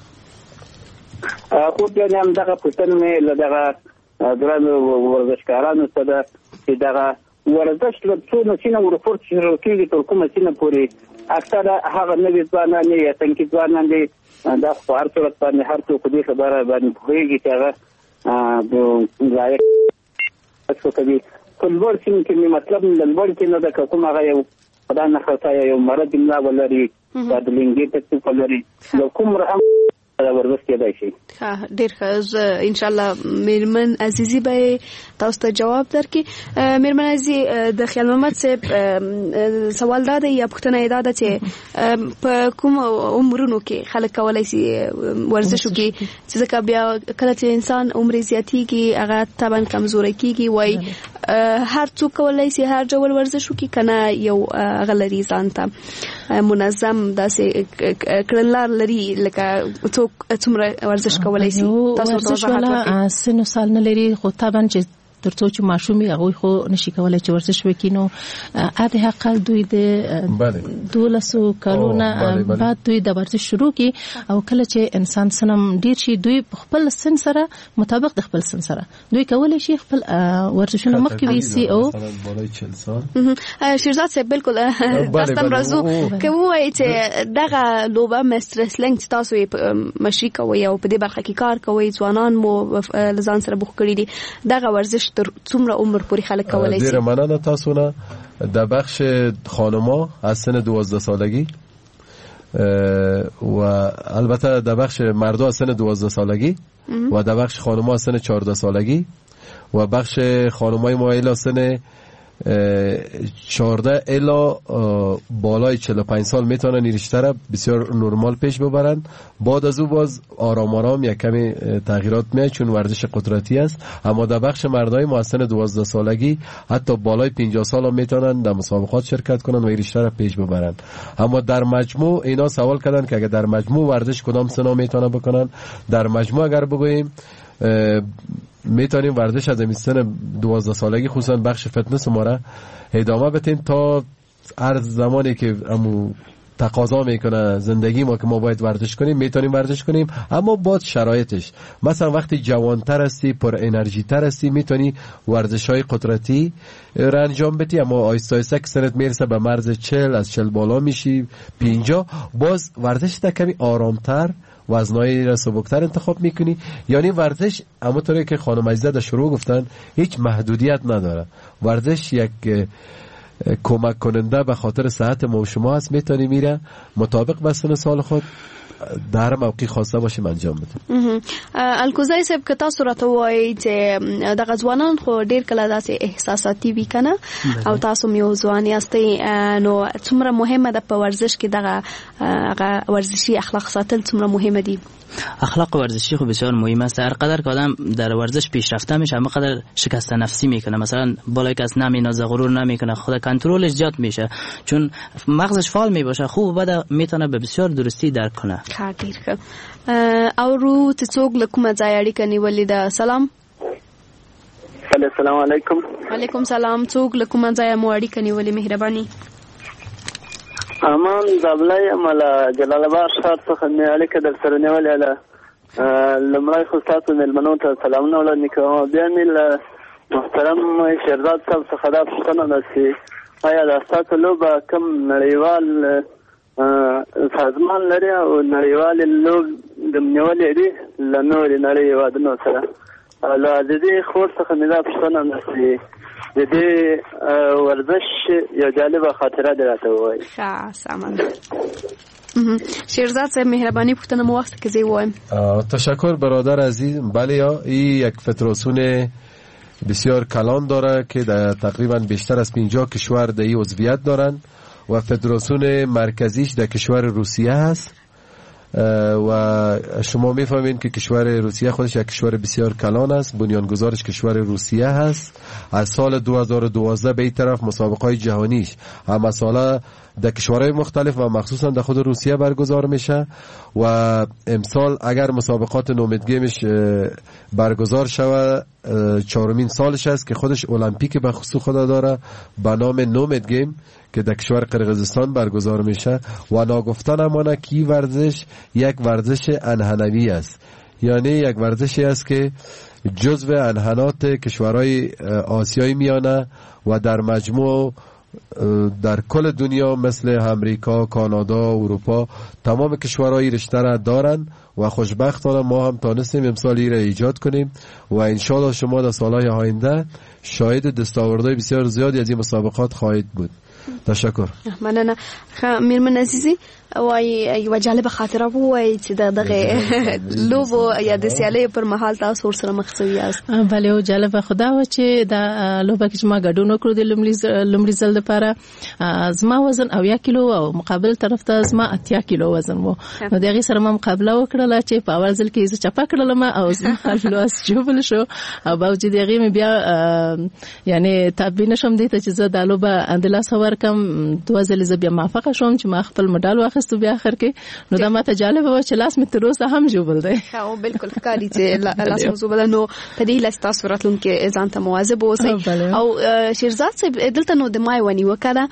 خو بیا هم دغه پوښتنه مې له دغه ګرانو ورزشکارانو څخه چې دغه ورزش له څو نسینه ورپورت شروع کېږي تر کومه سینه پورې اکثره هغه نوي ځوانان یا څنګه ځوانان دي دا په هر صورت باندې هر څوک دې خبره باندې پوهېږي چې هغه د لایق څه کوي. کلبور چې مطلب لنبور چې نه ده کوم هغه یو خدای نه خطا یو مرض نه ولري د لنګي ته ولري نو کوم رحم ورزش کېدای شي. ډیر ښه. ان شاء الله میرمن عزیزی به تاسو ته جواب درکړي. میرمن عزیزی د خیال محمد صاحب سوال دا دی یا پوښتنه دا ده چې په کوم عمرونو کې خلک کولای شي ورزش وکړي چې ځکه بیا کله چې انسان عمر زیاتیږي هغه طبعا کمزوري کیږي وای هر څوک کولای شي هر ډول ورزش وکړي کنه یو غلري ځان ته منظم داسې کړنلار لري لکه څوک څومره ورزش کولای شي. تاسو ته وضاحت سن سال نه لري خو طبعا چې ترڅو چې ماشوم هغه خو نشي کولای چې ورزش وکړي نو اته حق دوی د 12 کلونو بعد دوی د ورزش شروع کی او کله چې انسان سنم ډیر شي دوی خپل سن سره مطابق د خپل سن سره دوی کولای شي خپل ورزشونه مخکې ویسي او بالای 40 سال شیرزاد صاحب بالکل تاسو راځو کوي چې دغه لوبه مسترسلنګ تاسو مشري کوي او په دې برخه کې کار کوي ځوانان مو لزان سره بوخ کړی دي دغه ورزش تر څومره عمر پورې خلک کولای شي؟ ډیر مننه تاسو نه. د بخش خانما از سن 12 سالگی و البته در بخش مردا از سن 12 سالگی و در بخش خانما از سن 14 سالگی و بخش خانمای ما الی سن 14 الی بالای 45 سال میتونن این رشته را بسیار نرمال پیش ببرن. بعد از او باز آرام آرام یک کمی تغییرات میاد چون ورزش قدرتی است. اما در بخش مردای ما از سن 12 سالگی حتی بالای 50 سال هم میتونن در مسابقات شرکت کنن و این رشته را پیش ببرن. اما در مجموع اینا سوال کردن که اگر در مجموع ورزش کدام سنا میتونن بکنن. در مجموع اگر بگوییم میتونیم ورزش از سن 12 سالگی خصوصا بخش فتنس ما را ادامه بدیم تا هر زمانی که تقاضا میکنه زندگی ما که ما باید ورزش کنیم میتونیم ورزش کنیم. اما باید شرایطش مثلا وقتی جوانتر هستی پر انرژی تر هستی میتونی ورزش های قدرتی را انجام بدی. اما آیسته آیسته که سنت میرسه به مرز 40 از 40 بالا میشی 50 باز ورزش تا کمی آرامتر وزنایی را سبکتر انتخاب میکنی. یعنی ورزش همونطوری که خانم عزیزه در شروع گفتن هیچ محدودیت نداره. ورزش یک کمک کننده به خاطر صحت ما و شما هست. میتونی میره مطابق به سن سال خود در موقع خواسته باشیم انجام بدیم. الکوزای صاحب که تاسو راته وایي چې د غزوانان خو ډیر کله داسې احساساتي وي کنه او تاسو میو ځوان یاستئ نو څومره مهمه ده په ورزش کې دغه ورزشي اخلاق ساتل څومره مهمه دي؟ اخلاق ورزشی خب بسیار مهم است. هر قدر که آدم در ورزش پیشرفته میشه همه قدر شکست نفسی میکنه. مثلا بالای کس نمینازه غرور نمیکنه خود کنترلش زیاد میشه چون مغزش فعال میباشه خوب بعد میتونه به بسیار درستی درک کنه. خاطر که او رو څوک له کومه ځای اړیکه نیولې ده؟ سلام السلام علیکم. وعلیکم سلام. څوک له کومه ځای مو اړیکه نیولې؟ مهرباني. امان دبلای عمله جلال آباد ښار څخه مې اړیکه در سره نیولې ده. لومړی خو ستاسو مېلمنو ته سلامونه وړاندې کوم. بیا مې له محترم شیرزاد صاحب څخه دا پوښتنه ده چې آیا دا ستاسو لوبه کوم نړیوال سازمان لري او نړیوالې نیولې دي له نورې نړۍ هېوادونو سره؟ له د دې خور څخه مې دا پوښتنه ده چې د دې ورزش یو جالبه خاطره دې راته ووایي. ښه سامان. شیرزاد صاحب مهربانی پوښتنه مو وخت که زی وایم. تشکر برادر عزیز. بله این یک فدراسیون بسیار کلان داره که در تقریبا بیشتر از 50 کشور در این عضویت دارن و فدراسیون مرکزیش در کشور روسیه هست و شما میفهمین که کشور روسیه خودش یک کشور بسیار کلان است. بنیانگذارش کشور روسیه هست. از سال 2012 به این طرف مسابقات جهانیش هم ساله در کشورهای مختلف و مخصوصا در خود روسیه برگزار میشه و امسال اگر مسابقات نومید گیمش برگزار شود 4مین سالش است که خودش المپیک به خصوص خود داره به نام نومید گیم که در کشور قرقیزستان برگزار میشه و ناگفتن امانه کی ورزش یک ورزش انحنوی است. یعنی یک ورزشی است که جزو انحنات کشورهای آسیایی میانه و در مجموع در کل دنیا مثل امریکا، کانادا، اروپا تمام کشورهای رشته را دارن و خوشبختانه ما هم تانستیم امسال را ایجاد کنیم و انشاءالله شما در سالهای آینده شاهد دستاوردهای بسیار زیادی از این مسابقات خواهید بود. تشکر. مننه. میرمن عزیزی وای یو جالب خاطره وای چې دغه لوبو یا د سیالۍ پر مهال تاسو ور سره مخ شوی یاست. بله او جالب خدا و چې دا لوبه کې ما ګډون وکړو د لومړي ځل لپاره زما وزن او 1 کیلو او مقابل طرف ته زما 80 کیلو وزن وو. نو دغه سره ما مقابله وکړه چې په اول ځل کې زه چپا کړلم او زما خپل واس جوړ شو او باوجود هغه مې بیا یعنی تابع نشم دي ته چې زه د لوبه اندلاس ور کم 2 ځله زه بیا موافقه شوم چې ما خپل مډال واخیستو بیا اخر کې نو دا ماته جالب و چې لاس مې تر اوسه هم جوبل دی. او بالکل ښکاري چې لاس مو جوبل نو په دې لاس تاسو راتلونکي ځان ته مواظب اوسئ. او شیرزاد صاحب دلته نو د مای ونی وکړه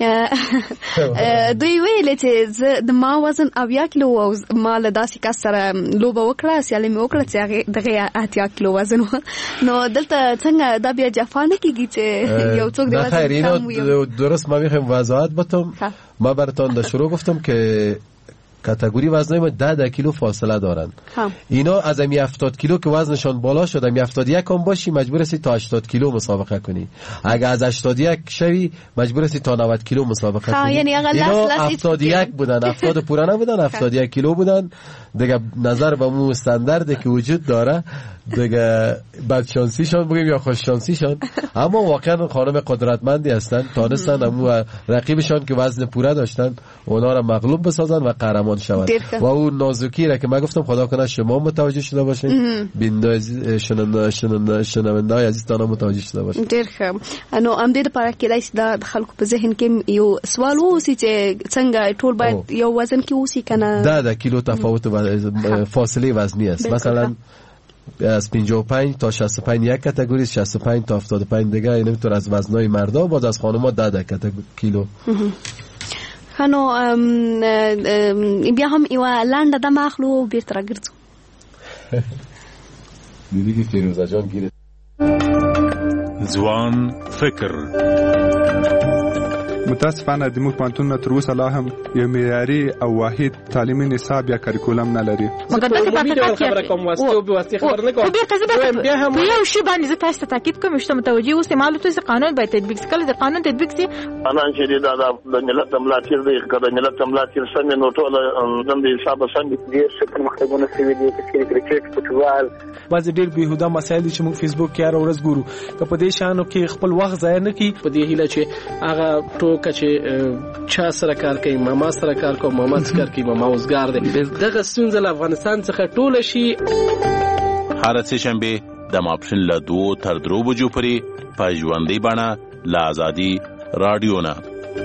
دوی ویل چې د ما وزن 80 کیلو او ما له داسې کس سره لوبه وکړه سیالي مې وکړه چې هغه دغه 80 کیلو وزن نو دلته څنګه دا بیا جفانه کیږي چې یو څوک د وزن درست ما میخوایم وضاحت بدم. ما براتون در شروع گفتم که کاتگوری وزنای ما 10 کیلو فاصله دارن. اینا از امی 70 کیلو که وزنشان بالا شد امی 71 هم باشی مجبور هستی تا 80 کیلو مسابقه کنی. اگه از 81 شوی مجبور هستی تا 90 کیلو مسابقه کنی. یعنی اینا 71 بودن 70 پورا نبودن 71 کیلو بودن دیگه. نظر به مو استانداردی که وجود داره دیگه بد شانسیشان بگیم یا خوش شانسیشان، اما واقعا خانم قدرتمندی هستن تانستن امو رقیبشان که وزن پوره داشتن اونا را مغلوب بسازن و قهرمان شوند. و اون نازکی را که من گفتم خدا کنه شما متوجه شده باشین، بیننده شنونده عزیز تانا متوجه شده باشین. ډیر ښه. نو ام دې لپاره کېدای شي د خلکو په ذهن کې یو سوال ووسي چې څنګه ټول باید یو وزن کې اوسي کنه. 10 کیلو تفاوت فاصله وزنی است. مثلا از 55 تا 65 یک کاتگوری، 65 تا 75 دیگه. اینطور از وزنای مردا باز از خانم‌ها 10 کیلو. خانو بیا هم یو لاندې د ماخلو بیرته راګرځو. دیدی که فیروزه جان گیره ځوان فکر. متاسفانه د موږ پانتون تر اوسه لا هم یو معیاري او واحد تعلیمي نصاب یا کریکولم نه لري. مګر دا خبره کوم واسطه او به واسطه خبر نه کوم. بیا هم یو شی باندې زه تاسو ته تاکید کوم چې متوجي اوسئ معلومات چې قانون باید تطبیق شي. کله د قانون تطبیق شي انا چې دا د ملت ملاتیر دی کله ملت ملاتیر سم نو ټول د حساب سم دي چې مختګونه سوي دي چې کرکټ فوتبال بعض ډیر بهوده مسایل چې موږ فیسبوک کې هر ورځ ګورو که په دې شانو کې خپل وخت ضایع نه کی. په دې هیله چې هغه ټوکه چې چا سره کار کوي ماما سره کار کوي ماما سره کار کوي ماما اوسګار دی دغه ستونزه له افغانستان څخه ټوله شي. هر څه شنبه د ماپښین له 2 تر 3 بجو پورې په ژوندۍ بڼه له آزادي رادیو نه.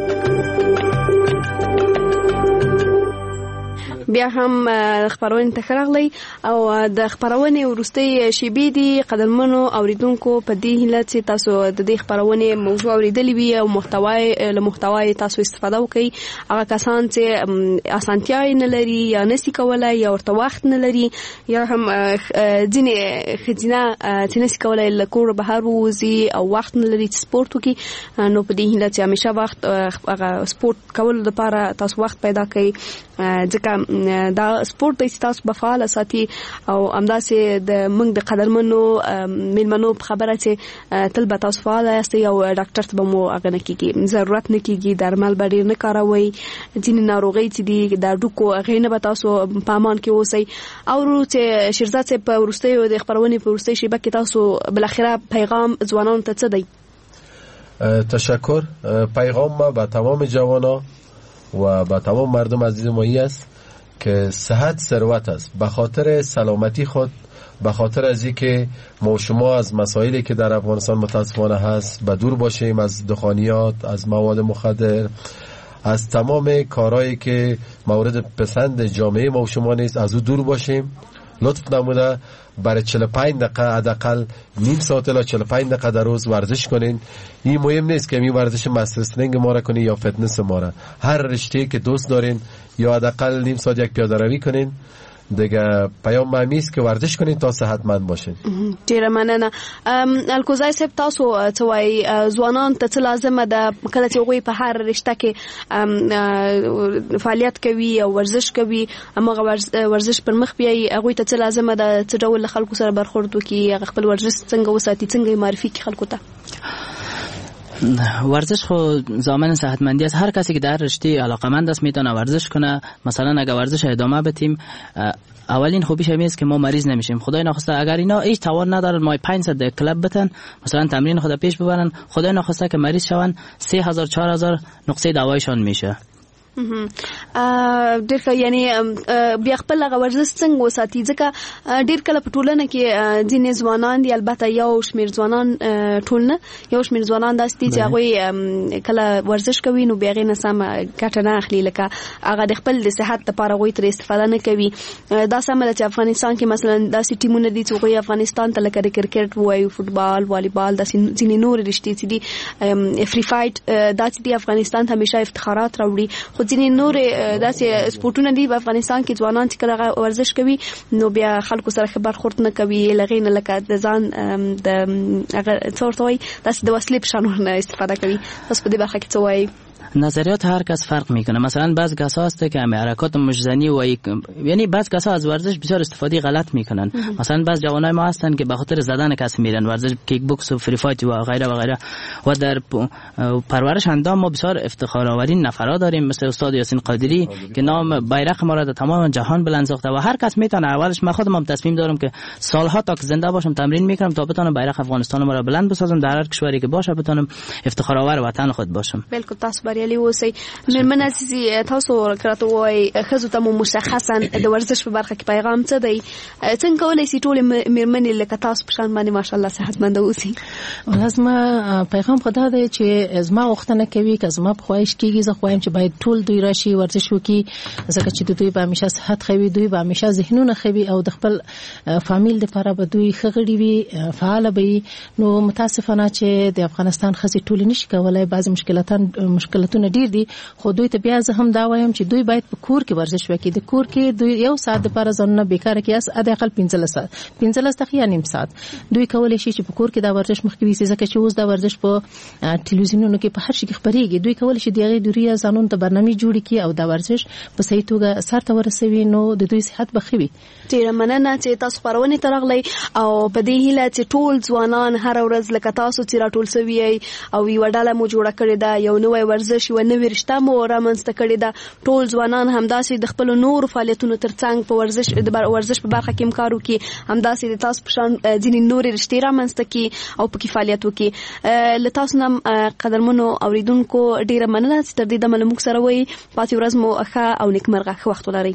بیا هم خبرونه تخرغلی او د خبرونه ورستي شیبې دي قدرمنو اوریدونکو په دې هیله چې تاسو د دې خبرونه موضوع اوریدلې وي او محتوای تاسو استفاده وکړئ. هغه کسان چې اسانتیاي نه لري یا نسی کولای یا ورته وخت نه لري یا هم ځینې خزینه چې نسی کولای لکور بهر وځي او وخت نه لري چې سپورت وکړي، نو په دې هیله چې همیشه وخت هغه سپورت کول لپاره تاسو وخت پیدا کړئ ځکه دا سپورت د تاسو په فعال ساتي او همداسې د موږ د قدرمنو میلمنو په خبره چې تل به تاسو فعال یاستئ او ډاکټر ته به مو هغه نه کیږي ضرورت نه کیږي درمل به ډیر نه کاروئ. ځینې ناروغۍ چې دي د ډوکو هغې نه به تاسو په امان کې اوسئ. او چې شیرزاد صاحب په وروستیو د خبرونې په وروستۍ شیبه کې تاسو بالاخره پیغام ځوانانو ته څه دی؟ تشکر. پیغام ما به تمام جوانا و به تمام مردم عزیز ما است که صحت ثروت است. به خاطر سلامتی خود، به خاطر از اینکه ما و شما از مسائلی که در افغانستان متاسفانه هست به دور باشیم، از دخانیات، از مواد مخدر، از تمام کارهایی که مورد پسند جامعه ما و شما نیست از او دور باشیم. لطف نموده برای 45 دقیقه حداقل نیم ساعت الی 45 دقیقه در روز ورزش کنین. این مهم نیست که این ورزش مسترسلینگ ما را کنین یا فتنس ما را، هر رشته که دوست دارین یا حداقل نیم ساعت یک پیاده روی کنین. دیگه پیام مهمی است که ورزش کنین تا صحتمند باشین. ډیره مننه. الکوزای صاحب تاسو څه وایي ځوانان ته څه لازمه ده کله چې هغوی په هر رشته کې فعالیت کوي او ورزش کوي هماغه ورزش پر مخ بیایي هغوی ته څه لازمه ده څه ډول خلکو سره برخورد وکړي هغه خپل ورزش څنګه وساتي څنګه یې معرفي کړي خلکو ته؟ ورزش خو ضامن صحتمندی است. هر کسی که در رشته علاقمند است میتونه ورزش کنه. مثلا اگر ورزش ادامه بدیم اولین خوبیش همین است که ما مریض نمیشیم. خدای نخواسته اگر اینا هیچ توان ندارن ما 500 در کلب بتن مثلا تمرین خود پیش ببرن، خدای نخواسته که مریض شون 3000 4000 نقصه دوایشان میشه. ډېر یعنی بیا خپل ورزش څنګه وساتي ځکه ډېر کله په ټولنه کې ځینې ځوانان دي البته یو شمېر ځوانان ټولنه یو شمېر ځوانان داسې دي چې هغوی کله ورزش کوي نو بیا هغې نه سمه ګټه نه اخلي لکه هغه د خپل د صحت لپاره هغوی ترې استفاده نه کوي. دا سمه ده چې افغانستان کې مثلا داسې ټیمونه دي چې هغوی افغانستان ته لکه د کرکټ ووایو فوټبال والیبال داسې ځینې نورې رشتې چې دي فری فایټ داسې دي افغانستان ته همیشه افتخارات راوړي خو ځینې نورې داسې سپورټونه دي په افغانستان کې ځوانان چې کله ورزش کوي نو بیا خلکو سره ښه برخورد نه کوي لغې نه لکه د ځان د هغه څه ورته وایي داسې د وسلې په شان ورنه استفاده کوي. تاسو په دې برخه کې څه وایي؟ نظریات هر کس فرق میکنه. مثلا بعض کسا هست که همه حرکات مجزنی و یعنی بعض کسا از ورزش بسیار استفاده غلط میکنن. مثلا بعض جوانای ما هستن که به خاطر زدن کس میرن ورزش کیک بوکس و فری فایت و غیره و غیره و در پرورش اندام ما بسیار افتخار آورین نفرا داریم مثل استاد یاسین قادری که نام بیرق ما را در تمام جهان بلند ساخته و هر کس میتونه. اولش من خودم هم تصمیم دارم که سالها تا که زنده باشم تمرین میکنم تا بتونم بیرق افغانستان ما را بلند بسازم در هر کشوری که باشه بتونم افتخار آور وطن خود باشم. بالکل تاسو بریالي اوسئ. مېرمن عزیزي تاسو راته وایي ښځو ته مو مشخصا د ورزش په برخه کې پیغام څه دی؟ څنګه کولی شي ټولې مېرمنې لکه تاسو په شان باندې ماشاءالله صحتمنده اوسي؟ زما پیغام خو دا دی چې زما غوښتنه کوي که زما په خواهش کېږي زه خوایم چې باید ټول دوی راشي ورزش وکړي ځکه چې دوی به همیشه صحت ښه وي دوی به همیشه ذهنونه ښه وي او د خپل فامیل دپاره به دوی ښه غړي وي فعاله به وي. نو متاسفانه چې د افغانستان ښځې ټولې نشي کولی بعضې مشکلاتونه ډېر دي خو دوی ته بیا زه هم دا وایم چې دوی باید په کور کې ورزش وکړي. د کور کې دوی یو ساعت لپاره ځانونه بیکاره کړي حداقل 15 دقیقې یا نیم ساعت دوی کولی شي چې په کور کې دا ورزش مخکې ویسي ځکه چې اوس دا ورزش په ټلویزیونونو کې په هر شي کې خپرېږي. دوی کولی شي د هغې دوریه ځانونو ته برنامې جوړې کړي او دا ورزش په صحیح توګه سرته ورسوي نو د دوی صحت به ښه وي. ډېره مننه چې تاسو خپرونې ته راغلی او په دې هیله چې ټول ځوانان هره ورځ لکه تاسو چې راټول سوي یئ او یوه ډله مو جوړه کړې ده یو نوی ورزش یوه نوې رشته مو رامنځته کړې ده ټول ځوانان همداسې د خپلو نورو فعالیتونو ترڅنګ په ورزش په برخه کې هم کار وکړي همداسې د تاسو په شان ځینې نورې رشتې رامنځته کړي او پکې فعالیت وکړي. له تاسو نه قدرمنو اورېدونکو ډېره مننه چې تر دې دمه له موږ سره وئ. پاتې ورځ مو ښه او نیکمرغه ښه وخت ولرئ.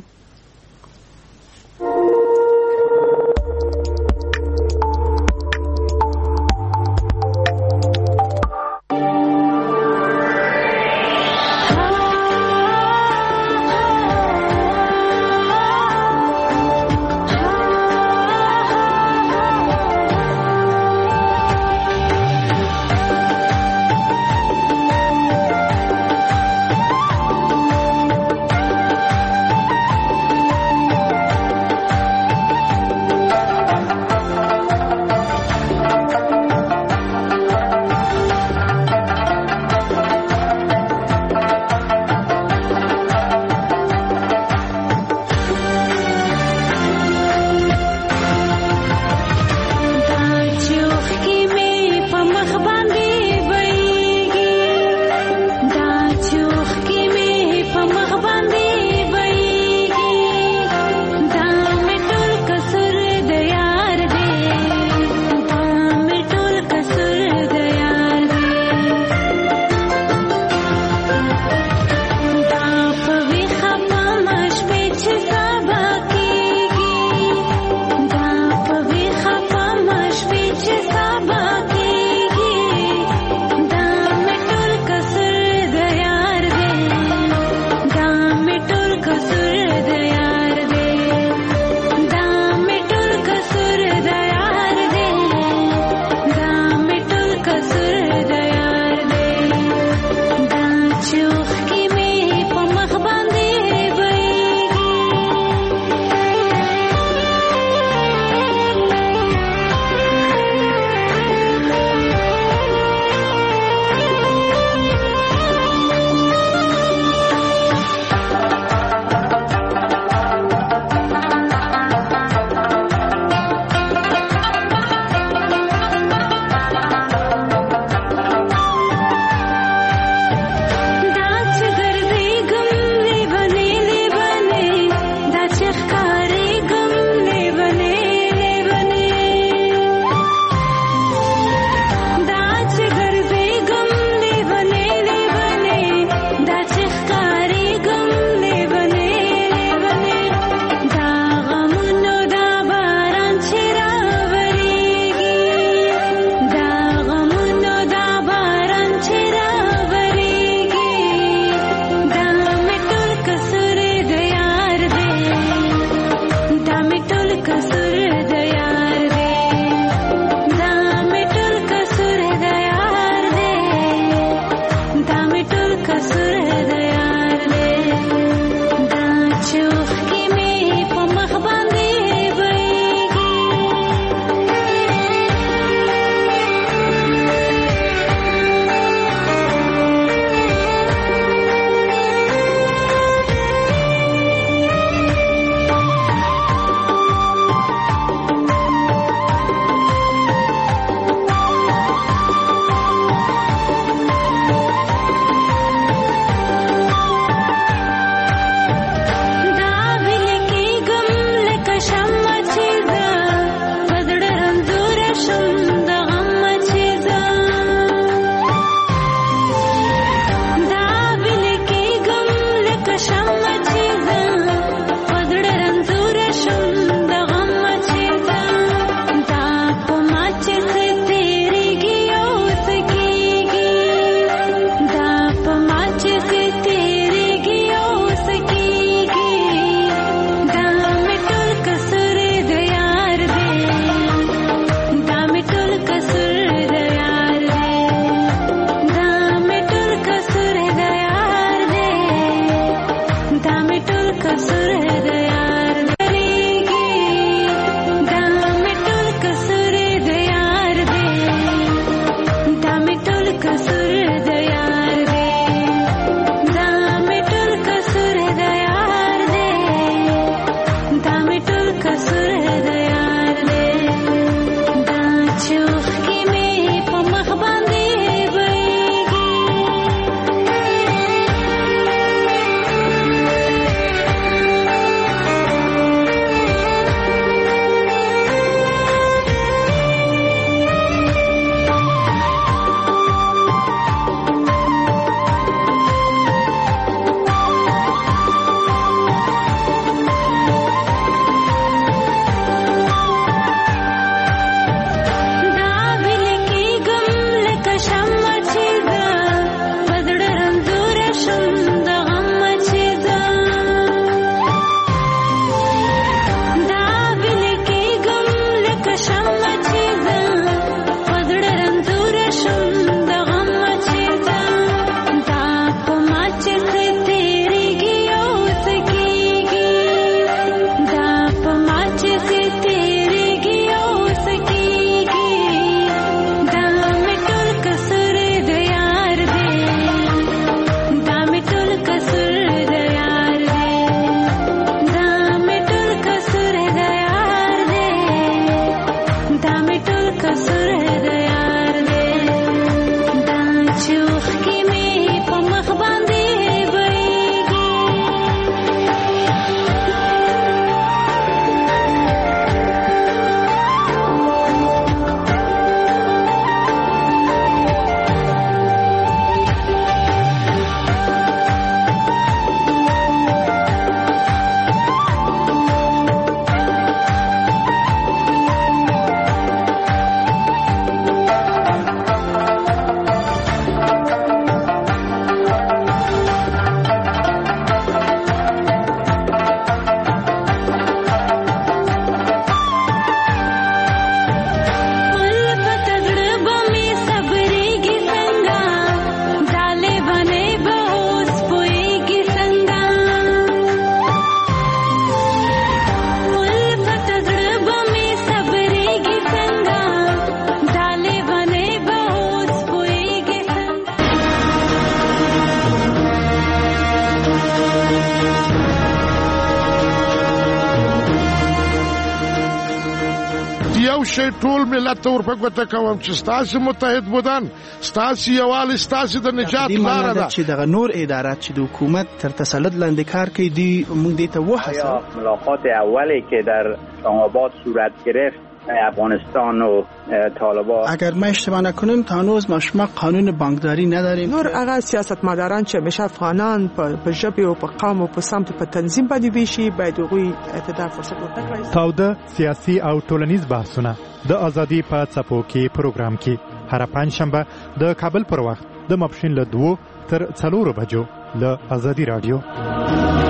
شي ټول ملت ته ورپګوته کوم چې ستاسو متحد بودن ستاسو یوال ستاسو د نجات لار ده چې دغه نور ادارات چې د حکومت تر تسلط لاندې کار کوي دی موږ دې ته وحسه ملاقات اولی که در اسلام‌آباد صورت گرفت افغانستان و طالبان اگر ما اشتباه نکنیم تا هنوز ما قانون بانکداری نداریم نور هغه سیاستمداران چې همیشه افغانان په ژبه او په قوم او په سمت په تنظیم باندې ویشي باید هغوی اعتدال فرصت ورکړي. تاوده سیاسي او ټولنیز بحثونه د ازادي په څپو کې پروګرام کې هر پنځشنبه د کابل پر وخت د ماپښین له 2 تر 4 بجو له ازادي رادیو